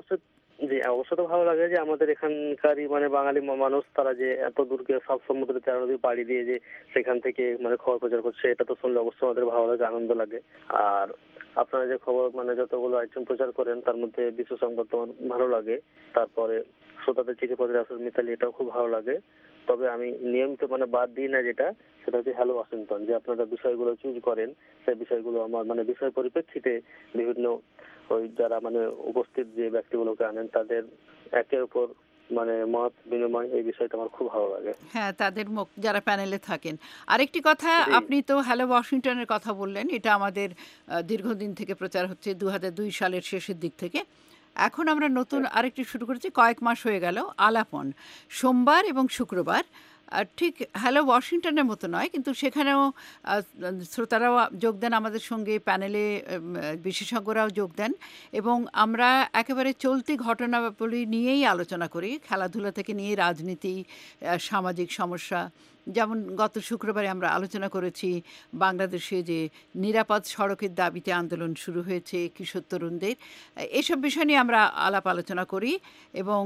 অবশ্য তো ভালো লাগে যে আমাদের এখানকারই মানে বাঙালি মানুষ, তারা যে এত দূরকে সব সমুদ্র 13 নদী পাড়ি দিয়ে যে সেখান থেকে মানে খবর প্রচার করছে, এটা তো শুনলে অবশ্যই আমাদের ভালো লাগে, আনন্দ লাগে। আর আপনারা যে খবর মানে যতগুলো আইটেম প্রচার করেন, তার মধ্যে বিশ্ব সংবাদ তোমার ভালো লাগে, তারপরে শ্রোতাদের চিঠিপত্রের আসর মিতালি, এটাও খুব ভালো লাগে। তবে আমি নিয়মিত মানে বাদ দিই না যেটা, সেটা হচ্ছে হ্যালো ওয়াশিংটন, যে আপনারা বিষয়গুলো চুজ করেন, সেই বিষয়গুলো আমার মানে বিষয় পরিপ্রেক্ষিতে বিভিন্ন ওই যারা মানে উপস্থিত যে ব্যক্তিগুলোকে আনেন, তাদের একের উপর মানে মত বিনিময়, এই বিষয়টা আমার খুব ভালো লাগে। হ্যাঁ, তাদের যারা প্যানেলে থাকেন। আরেকটি কথা, আপনি তো হ্যালো ওয়াশিংটনের কথা বললেন, এটা আমাদের দীর্ঘদিন থেকে প্রচার হচ্ছে, 2002 সালের শেষের দিক থেকে। এখন আমরা নতুন আরেকটি শুরু করেছি, কয়েক মাস হয়ে গেল, আলাপন, সোমবার এবং শুক্রবার। ঠিক হ্যালো ওয়াশিংটনের মতো নয়, কিন্তু সেখানেও শ্রোতারাও যোগ দেন আমাদের সঙ্গে, প্যানেলে বিশেষজ্ঞরাও যোগ দেন, এবং আমরা একেবারে চলতি ঘটনাবলী নিয়েই আলোচনা করি, খেলাধুলা থেকে নিয়ে রাজনীতি, সামাজিক সমস্যা। যেমন গত শুক্রবারে আমরা আলোচনা করেছি বাংলাদেশে যে নিরাপদ সড়কের দাবিতে আন্দোলন শুরু হয়েছে কিশোর তরুণদের, এসব বিষয় নিয়ে আমরা আলাপ আলোচনা করি, এবং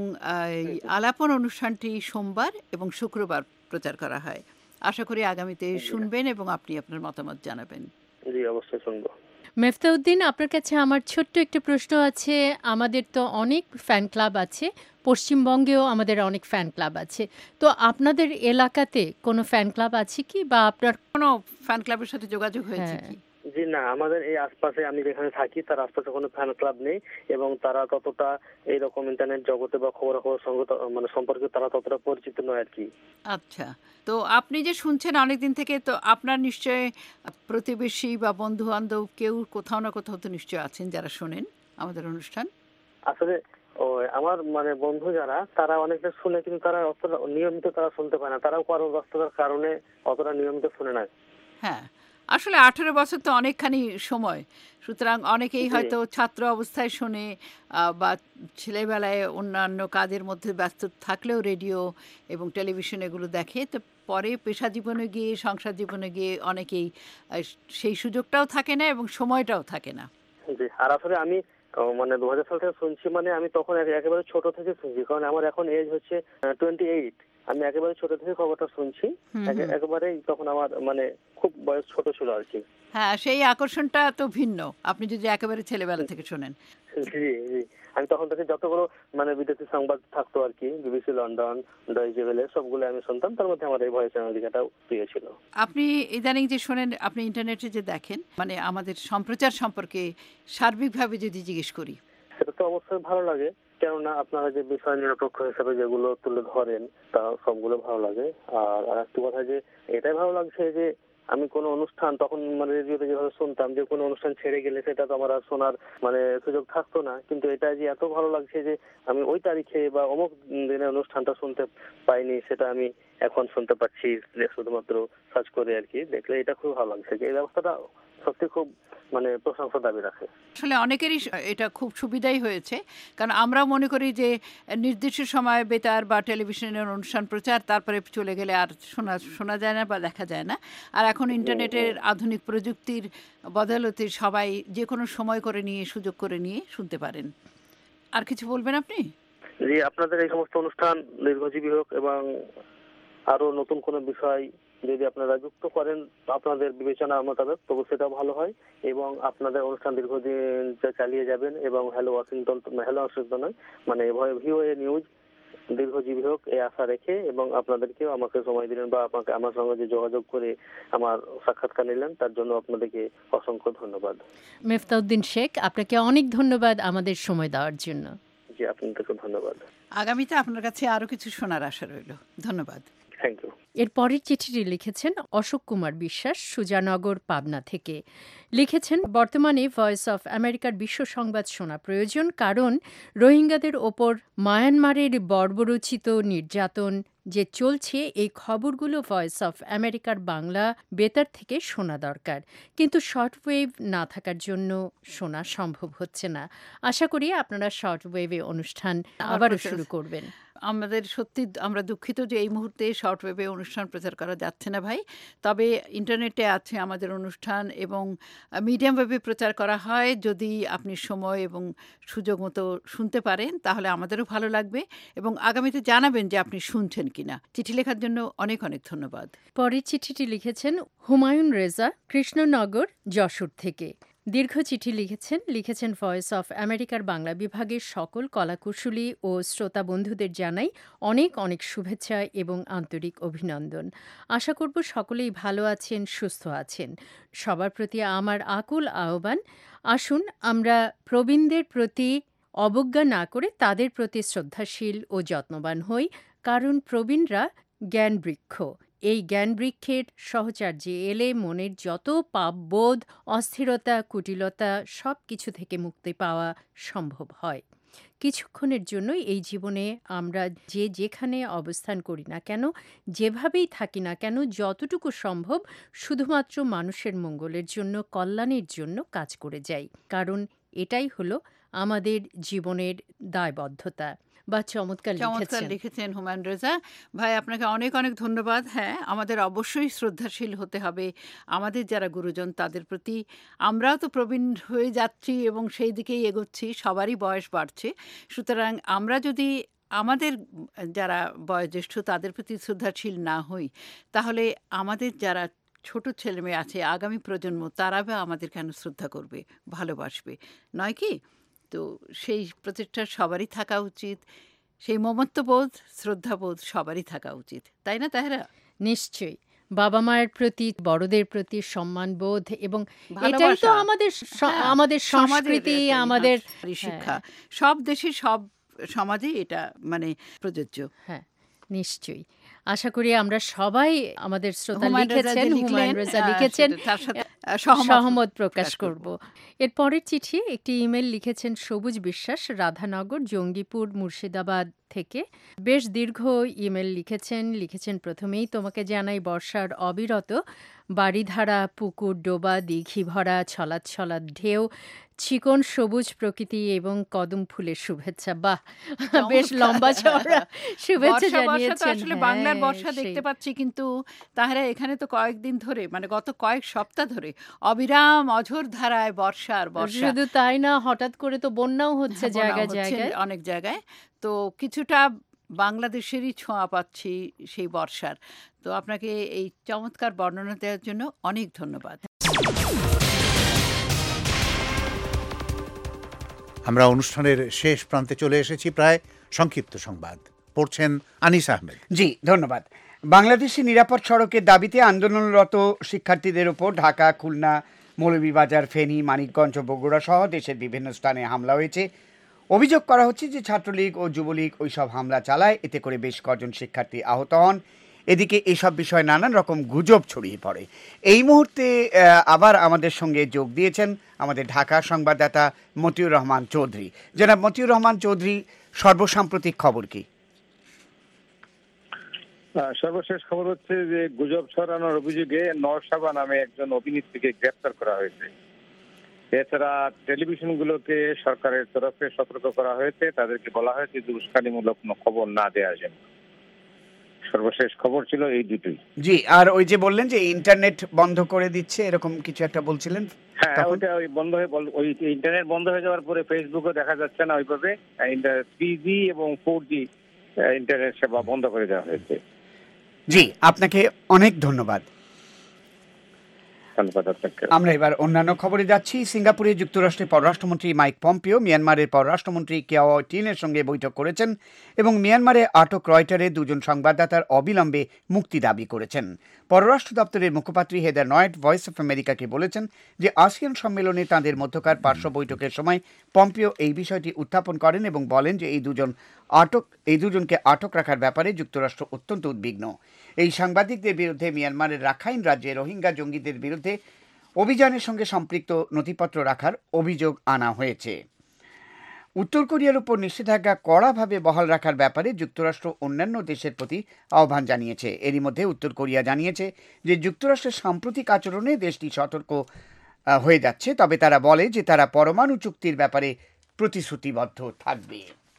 আলাপন অনুষ্ঠানটি সোমবার এবং শুক্রবার প্রচার করা হয়। আশা করি আগামীতে শুনবেন এবং আপনি আপনার মতামত জানাবেন। জি, অবশ্যই শুনবো। মেফতাউদ্দিন, আপনার কাছে আমার ছোট্ট একটা প্রশ্ন আছে। আমাদের তো অনেক ফ্যান ক্লাব আছে, পশ্চিমবঙ্গেও আমাদের অনেক ফ্যান ক্লাব আছে, তো আপনাদের এলাকাতে কোনো ফ্যান ক্লাব আছে কি, বা আপনার কোনো ফ্যান ক্লাবের সাথে যোগাযোগ হয়েছে কি? জি না, আমাদের এই আশপাশে, আমি যেখানে থাকি তার আশপাশে কোনো ফ্যান ক্লাব নেই, এবং তারা ততটা এইরকম ইন্টারনেট জগতে বা খবরাখবর মানে সম্পর্কে তারা ততটা পরিচিত নয় আর কি। আচ্ছা, তো আপনি যে শুনছেন অনেকদিন থেকে, তো আপনার নিশ্চয় প্রতিবেশী বা বন্ধু বান্ধব কেউ কোথাও না কোথাও তো নিশ্চয় আছেন যারা শোনেন আমাদের অনুষ্ঠান। আসলে আমার মানে বন্ধু যারা, তারা অনেকটা শুনে, কিন্তু তারা অতটা নিয়মিত তারা শুনতে পায় না, তারাও কর্মব্যস্ততার কারণে অতটা নিয়মিত শুনে না। হ্যাঁ, আসলে 18 বছর তো অনেকখানি সময়, সুতরাং অনেকেই হয়তো ছাত্র অবস্থায় শোনে, বা ছেলেবেলায় অন্যান্য কাজের মধ্যে ব্যস্ত থাকলেও রেডিও এবং টেলিভিশন এগুলো দেখে, তো পরে পেশা জীবনে গিয়ে, সংসার জীবনে গিয়ে অনেকেই সেই সুযোগটাও থাকে না এবং সময়টাও থাকে না। জি, আর আসলে আমি মানে 2000 সাল থেকে শুনছি, মানে আমি তখন একেবারে ছোট থেকে শুনছি, কারণ আমার এখন এজ হচ্ছে 28। আমি একেবারে ছোট থেকে খবরটা শুনছি, একেবারেই তখন আমার মানে খুব বয়স ছোট ছিল আর কি। হ্যাঁ, সেই আকর্ষণটা তো ভিন্ন আপনি যদি একেবারে ছেলেবেলা থেকে শোনেন। জি জি, আমি তখন থেকে যতগুলো মানে বিদেশি সংবাদ থাকতো আর কি, বিবিসি লন্ডন, ডয়েচে ভেলে, সবগুলো আমি শুনতাম। তার মধ্যে আমার এই ভয়েস আমেরিকাটাও প্রিয় ছিল। আপনি ইদানিং যে শোনেন, আপনি ইন্টারনেটে যে দেখেন, মানে আমাদের সম্প্রচার সম্পর্কে সার্বিকভাবে যদি জিজ্ঞেস করি। সেটা তো অবশ্যই ভালো লাগে, কেননা আপনারা যে বিষয় নিরপেক্ষ হিসাবে যেগুলো তুলে ধরেন তা সবগুলো ভালো লাগে। আর একটু কথা যে এটাই ভালো লাগছে যে আমি কোনো অনুষ্ঠান তখন মানে রেডিওতে যেভাবে শুনতাম, যে কোনো অনুষ্ঠান ছেড়ে গেলে সেটা তো আমার আর শোনার মানে সুযোগ থাকতো না, কিন্তু এটা যে এত ভালো লাগছে যে আমি ওই তারিখে বা অমুক দিনে অনুষ্ঠানটা শুনতে পাইনি, সেটা আমি এখন শুনতে পাচ্ছি শুধুমাত্র সার্চ করে আর কি। দেখলে এটা খুব ভালো লাগছে যে এই ব্যবস্থাটা সত্যি খুব মানে প্রশংসা দাবি রাখে। আসলে অনেকেরই এটা খুব সুবিধাই হয়েছে, কারণ আমরাও মনে করি যে নির্দিষ্ট সময় বেতার বা টেলিভিশনের অনুষ্ঠান প্রচার, তারপরে চলে গেলে আর শোনা যায় না বা দেখা যায় না। আর এখন ইন্টারনেটের আধুনিক প্রযুক্তির বদলতে সবাই যে কোনো সময় করে নিয়ে, সুযোগ করে নিয়ে শুনতে পারেন। আর কিছু বলবেন আপনি? জি, আপনাদের এই সমস্ত অনুষ্ঠান দীর্ঘজীবী হোক এবং আরো নতুন কোনো বিষয় যদি আপনারা যুক্ত করেন আপনাদের বিবেচনা মোতাবেক, তবু সেটা ভালো হয়। এবং আপনাদের অনুষ্ঠান দীর্ঘদিন চালিয়ে যাবেন এবং হ্যালো ওয়াশিংটন নয়, মানে ভিওএ নিউজ দীর্ঘজীবী হোক এই আশা রেখে, এবং আপনাদেরকেও আমাকে সময় দিলেন বা আপনাকে আমার সঙ্গে যে যোগাযোগ করে আমার সাক্ষাৎকার নিলেন, তার জন্য আপনাদেরকে অসংখ্য ধন্যবাদ। মিফতাউদ্দিন শেখ, আপনাকে অনেক ধন্যবাদ আমাদের সময় দেওয়ার জন্য। জি, আপনাদেরকে ধন্যবাদ। আগামীতে আপনার কাছে আরো কিছু শোনার আশা রইল। ধন্যবাদ। Thank you. এর পরের চিঠিটি লিখেছেন অশোক কুমার বিশ্বাস, সুজানগর, পাবনা থেকে। লিখেছেন, বর্তমানে ভয়েস অফ আমেরিকার বিশ্ব সংবাদ শোনা প্রয়োজন, কারণ রোহিঙ্গাদের ওপর মায়ানমারের বর্বরোচিত নির্যাতন যে চলছে, এই খবরগুলো ভয়েস অফ আমেরিকার বাংলা বেতার থেকে শোনা দরকার, কিন্তু শর্টওয়েভ না থাকার জন্য শোনা সম্ভব হচ্ছে না। আশা করি আপনারা শর্টওয়েভে অনুষ্ঠান আবারও শুরু করবেন। আমাদের সত্যি আমরা দুঃখিত যে এই মুহূর্তে শর্টওয়েভে অনুষ্ঠান প্রচার করা যাচ্ছে না ভাই, তবে ইন্টারনেটে আছে আমাদের অনুষ্ঠান এবং মিডিয়াম ওয়েভে প্রচার করা হয়। যদি আপনি সময় এবং সুযোগ মতো শুনতে পারেন তাহলে আমাদেরও ভালো লাগবে, এবং আগামীতে জানাবেন যে আপনি শুনছেন কিনা। চিঠি লেখার জন্য অনেক অনেক ধন্যবাদ। পরের চিঠিটি লিখেছেন হুমায়ুন রেজা, কৃষ্ণনগর, যশোর থেকে। দীর্ঘ চিঠি লিখেছেন ভয়েস অফ আমেরিকার বাংলা বিভাগের সকল কলাকুশলী ও শ্রোতা বন্ধুদের জানাই অনেক অনেক শুভেচ্ছা এবং আন্তরিক অভিনন্দন। আশা করব সকলেই ভালো আছেন, সুস্থ আছেন। সবার প্রতি আমার আকুল আহ্বান, আসুন আমরা প্রবীণদের প্রতি অবজ্ঞা না করে তাদের প্রতি শ্রদ্ধাশীল ও যত্নবান হই, কারণ প্রবীণরা জ্ঞানবৃক্ষ। এই জ্ঞানবৃক্ষের সহচার্যে এলে মনের যত পাপবোধ, অস্থিরতা, কুটিলতা সব কিছু থেকে মুক্তি পাওয়া সম্ভব হয়। কিছুক্ষণের জন্য এই জীবনে আমরা যে যেখানে অবস্থান করি না কেন, যেভাবেই থাকি না কেন, যতটুকু সম্ভব শুধুমাত্র মানুষের মঙ্গলের জন্য, কল্যাণের জন্য কাজ করে যাই, কারণ এটাই হলো আমাদের জীবনের দায়বদ্ধতা। বা চমৎকার লিখেছেন হুমায়ুন রেজা ভাই, আপনাকে অনেক অনেক ধন্যবাদ। হ্যাঁ, আমাদের অবশ্যই শ্রদ্ধাশীল হতে হবে আমাদের যারা গুরুজন তাদের প্রতি। আমরাও তো প্রবীণ হয়ে যাচ্ছি এবং সেই দিকেই এগোচ্ছি, সবারই বয়স বাড়ছে। সুতরাং আমরা যদি আমাদের যারা বয়োজ্যেষ্ঠ তাদের প্রতি শ্রদ্ধাশীল না হই, তাহলে আমাদের যারা ছোট ছেলেমেয়ে আছে, আগামী প্রজন্ম, তারা বা আমাদের কেন শ্রদ্ধা করবে, ভালোবাসবে, নয় কি? তো সেই প্রচেষ্টা সবারই থাকা উচিত, সেই মমত্ববোধ, শ্রদ্ধাবোধ সবারই থাকা উচিত, তাই না তাহেরা? নিশ্চয়ই। বাবা মায়ের প্রতি, বড়দের প্রতি সম্মানবোধ, এবং এটাই তো আমাদের সংস্কৃতি, আমাদের শিক্ষা। সব দেশে, সব সমাজে এটা মানে প্রযোজ্য। হ্যাঁ, নিশ্চয়ই। আশা করি আমরা সবাই, আমাদের শ্রোতা লিখেছেন, হুমায়ুন রেজা লিখেছেন, সহমত প্রকাশ করব। এর পরের চিঠি একটি ইমেল লিখেছেন সবুজ বিশ্বাস, রাধানগর, জঙ্গিপুর, মুর্শিদাবাদ থেকে। বেশ দীর্ঘ ইমেল লিখেছেন। প্রথমেই তোমাকে জানাই বর্ষার অবিরত বাড়িধারা, পুকুর, ডোবা, দিঘি ভরা ছলাৎ ছলাৎ ঢেউ, চিকন সবুজ প্রকৃতি এবং কদম ফুলের শুভেচ্ছা। বাহ, বেশ লম্বা চওড়া শুভেচ্ছা জানিয়েছেন। আসলে বাংলার বর্ষা দেখতে পাচ্ছি, কিন্তু তাহলে এখানে তো কয়েকদিন ধরে, মানে গত কয়েক সপ্তাহ ধরে অবিরাম অঝোর ধারায় বর্ষার বর্ষা। শুধু তাই না, হঠাৎ করে তো বন্যাও হচ্ছে জায়গায় জায়গায়, অনেক জায়গায়। তো কিছুটা বাংলাদেশেরই ছোঁয়া পাচ্ছি সেই বর্ষার। তো আপনাকে এই চমৎকার বর্ণনা দেওয়ার জন্য অনেক ধন্যবাদ। আমরা অনুষ্ঠানের শেষ প্রান্তে চলে এসেছি। প্রায় সংক্ষিপ্ত সংবাদ পড়ছেন আনিস আহমেদ। জি, ধন্যবাদ। বাংলাদেশি নিরাপদ সড়কের দাবিতে আন্দোলনরত শিক্ষার্থীদের উপর ঢাকা, খুলনা, মৌলভীবাজার, ফেনী, মানিকগঞ্জ ও বগুড়া সহ দেশের বিভিন্ন স্থানে হামলা হয়েছে। অভিযোগ করা হচ্ছে যে ছাত্রলীগ ও যুবলীগ ওইসব হামলা চালায়, এতে করে বেশ কজন শিক্ষার্থী আহত হন। এদিকে এসব বিষয়ে নানান রকম গুজব ছড়িয়ে পড়ে। এই মুহূর্তে আবার আমাদের সঙ্গে যোগ দিয়েছেন আমাদের ঢাকা সংবাদদাতা মতিউর রহমান চৌধুরী। জনাব মতিউর রহমান চৌধুরী, সর্বসাম্প্রতিক খবর কি? সর্বশেষ খবর হচ্ছে যে গুজব ছড়ানোর অভিযোগে নরসাবা নামে একজন অভিনেত্রীকে গ্রেপ্তার করা হয়েছে। এছাড়া টেলিভিশনগুলোকে সরকারের তরফে সতর্ক করা হয়েছে, তাদেরকে বলা হয়েছে যে উস্কানিমূলক কোনো খবর না দেওয়ার জন্য। সর্বশেষ খবর ছিল এই দুটোই। জি, আর ওই যে বললেন যে ইন্টারনেট বন্ধ করে দিচ্ছে, এরকম কিছু একটা বলছিলেন। হ্যাঁ, ওইটা ওই বন্ধ হয়ে ওই ইন্টারনেট বন্ধ হয়ে যাওয়ার পরে ফেসবুকও দেখা যাচ্ছে না ওইভাবে। 3G এবং 4G ইন্টারনেট সেবা বন্ধ করে দেওয়া হয়েছে। জি, আপনাকে অনেক ধন্যবাদ। আমরা এবার অন্যান্য খবরে যাচ্ছি। সিঙ্গাপুরে যুক্তরাষ্ট্রের পররাষ্ট্রমন্ত্রী মাইক পম্পিও মিয়ানমারের পররাষ্ট্রমন্ত্রী কেও টিনের সঙ্গে বৈঠক করেছেন এবং মিয়ানমারে আটক রয়টারের দুজন সংবাদদাতার অবিলম্বে মুক্তি দাবি করেছেন। পররাষ্ট্র দপ্তরের মুখপাত্রী হেদার নয়েট ভয়েস অফ আমেরিকাকে বলেছেন যে আসিয়ান সম্মেলনে তাঁদের মধ্যকার পার্শ্ব বৈঠকের সময় পম্পিও এই বিষয়টি উত্থাপন করেন এবং বলেন যে এই দুজনকে আটক রাখার ব্যাপারে যুক্তরাষ্ট্র অত্যন্ত উদ্বিগ্ন। এই সাংবাদিকদের বিরুদ্ধে মিয়ানমারের রাখাইন রাজ্যে রোহিঙ্গা জঙ্গিদের বিরুদ্ধে অভিযানের সঙ্গে সম্পৃক্ত নথিপত্র রাখার অভিযোগ আনা হয়েছে। উত্তর কোরিয়ার উপর নিষেধাজ্ঞা কড়াভাবে বহাল রাখার ব্যাপারে যুক্তরাষ্ট্র অন্যান্য দেশের প্রতি আহ্বান জানিয়েছে। এরই মধ্যে উত্তর কোরিয়া জানিয়েছে যে যুক্তরাষ্ট্রের সাম্প্রতিক আচরণে দেশটি সতর্ক হয়ে যাচ্ছে, তবে তারা বলে যে তারা পরমাণু চুক্তির ব্যাপারে প্রতিশ্রুতিবদ্ধ থাকবে।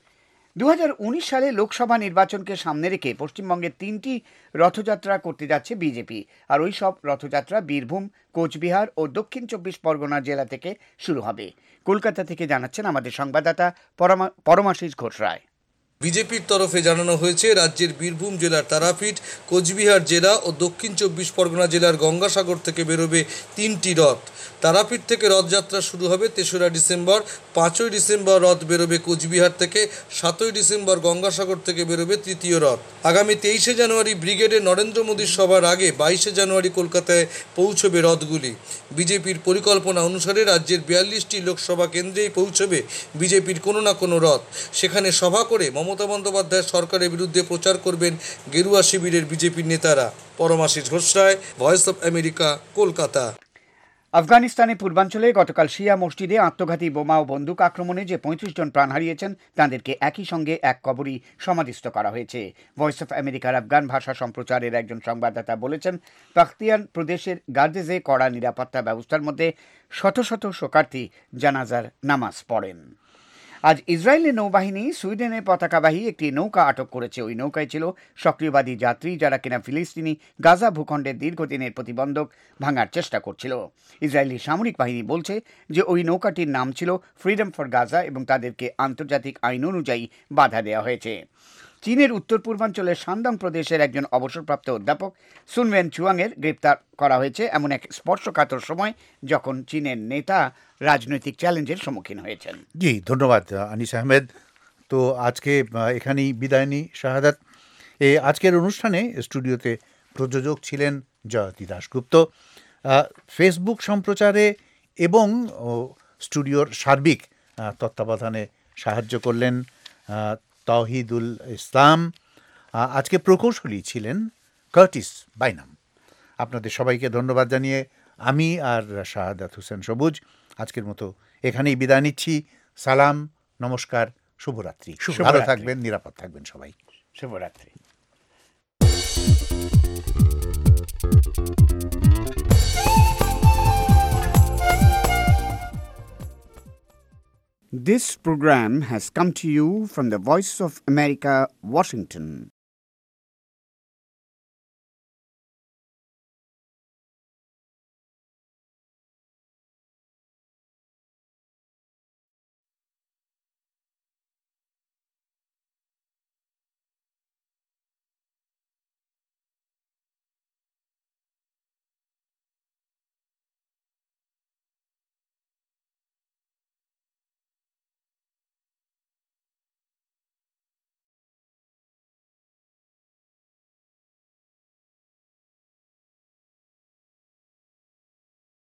2019 সালে লোকসভা নির্বাচনকে সামনে রেখে পশ্চিমবঙ্গের 3টি রথযাত্রা করতে যাচ্ছে বিজেপি। আর ওই সব রথযাত্রা বীরভূম, কোচবিহার ও দক্ষিণ 24 পরগনা জেলা থেকে শুরু হবে। কলকাতা থেকে জানাচ্ছেন আমাদের সংবাদদাতা পরমাশিস ঘোষ রায়। বিজেপির তরফে জানানো হয়েছে রাজ্যের বীরভূম জেলার তারাপীঠ, কোচবিহার জেলা ও দক্ষিণ 24 পরগনা জেলার গঙ্গাসাগর থেকে বেরোবে 3টি রথ। তারাপীঠ থেকে রথযাত্রা শুরু হবে 3রা ডিসেম্বর, 5ই ডিসেম্বর রথ বেরোবে কোচবিহার থেকে, 7ই ডিসেম্বর গঙ্গাসাগর থেকে বেরোবে 3য় রথ। আগামী 23শে জানুয়ারি ব্রিগেডে নরেন্দ্র মোদীর সভার আগে 22শে জানুয়ারি কলকাতায় পৌঁছবে রথগুলি। বিজেপির পরিকল্পনা অনুসারে রাজ্যের 42টি লোকসভা কেন্দ্রেই পৌঁছবে বিজেপির কোনো না কোনো রথ। সেখানে সভা করে মমতা বন্দ্যোপাধ্যায় সরকারের বিরুদ্ধে প্রচার করবেন গেরুয়া শিবিরের বিজেপির নেতারা। Paramashis Ghosh Roy, voice of America, Kolkata. আফগানিস্তানের পূর্বাঞ্চলে গতকাল শিয়া মসজিদে আত্মঘাতী বোমা ও বন্দুক আক্রমণে যে 35 জন প্রাণ হারিয়েছেন তাদেরকে একই সঙ্গে এক কবরই সমাধিস্থ করা হয়েছে। ভয়েস অফ আমেরিকার আফগান ভাষা সম্প্রচারের একজন সংবাদদাতা বলেছেন, পাখতিয়ান প্রদেশের গার্দেজে কড়া নিরাপত্তা ব্যবস্থার মধ্যে শত শত শোকার্থী জানাজার নামাজ পড়েন। আজ ইসরায়েলের নৌবাহিনী সুইডেনের পতাকাবাহী একটি নৌকা আটক করেছে। ওই নৌকায় ছিল সক্রিয়বাদী যাত্রী, যারা কিনা ফিলিস্তিনি গাজা ভূখণ্ডের দীর্ঘদিনের প্রতিবন্ধক ভাঙার চেষ্টা করছিল। ইসরায়েলি সামরিক বাহিনী বলছে যে ওই নৌকাটির নাম ছিল ফ্রিডম ফর গাজা এবং তাদেরকে আন্তর্জাতিক আইন অনুযায়ী বাধা দেওয়া হয়েছে। চীনের উত্তর পূর্বাঞ্চলের শানদং প্রদেশের একজন অবসরপ্রাপ্ত অধ্যাপক সুনওয়েন চুয়াংয়ের গ্রেপ্তার করা হয়েছে এমন এক স্পর্শকাতর সময় যখন চীনের নেতা রাজনৈতিক চ্যালেঞ্জের সম্মুখীন হয়েছেন। জি, ধন্যবাদ আনিস আহমেদ। তো আজকে এখানেই বিদায় নিই শাহাদাত। আজকের অনুষ্ঠানে স্টুডিওতে প্রযোজক ছিলেন জয়তী দাশগুপ্ত, ফেসবুক সম্প্রচারে এবং স্টুডিওর সার্বিক তত্ত্বাবধানে সাহায্য করলেন তৌহিদুল ইসলাম। আজকে প্রকৌশলী ছিলেন কার্টিস বাইনাম। আপনাদের সবাইকে ধন্যবাদ জানিয়ে আমি আর শাহাদাত হোসেন সবুজ আজকের মতো এখানেই বিদায় নিচ্ছি। সালাম, নমস্কার, শুভরাত্রি। ভালো থাকবেন, নিরাপদ থাকবেন সবাই। শুভরাত্রি। This program has come to you from the Voice of America, Washington.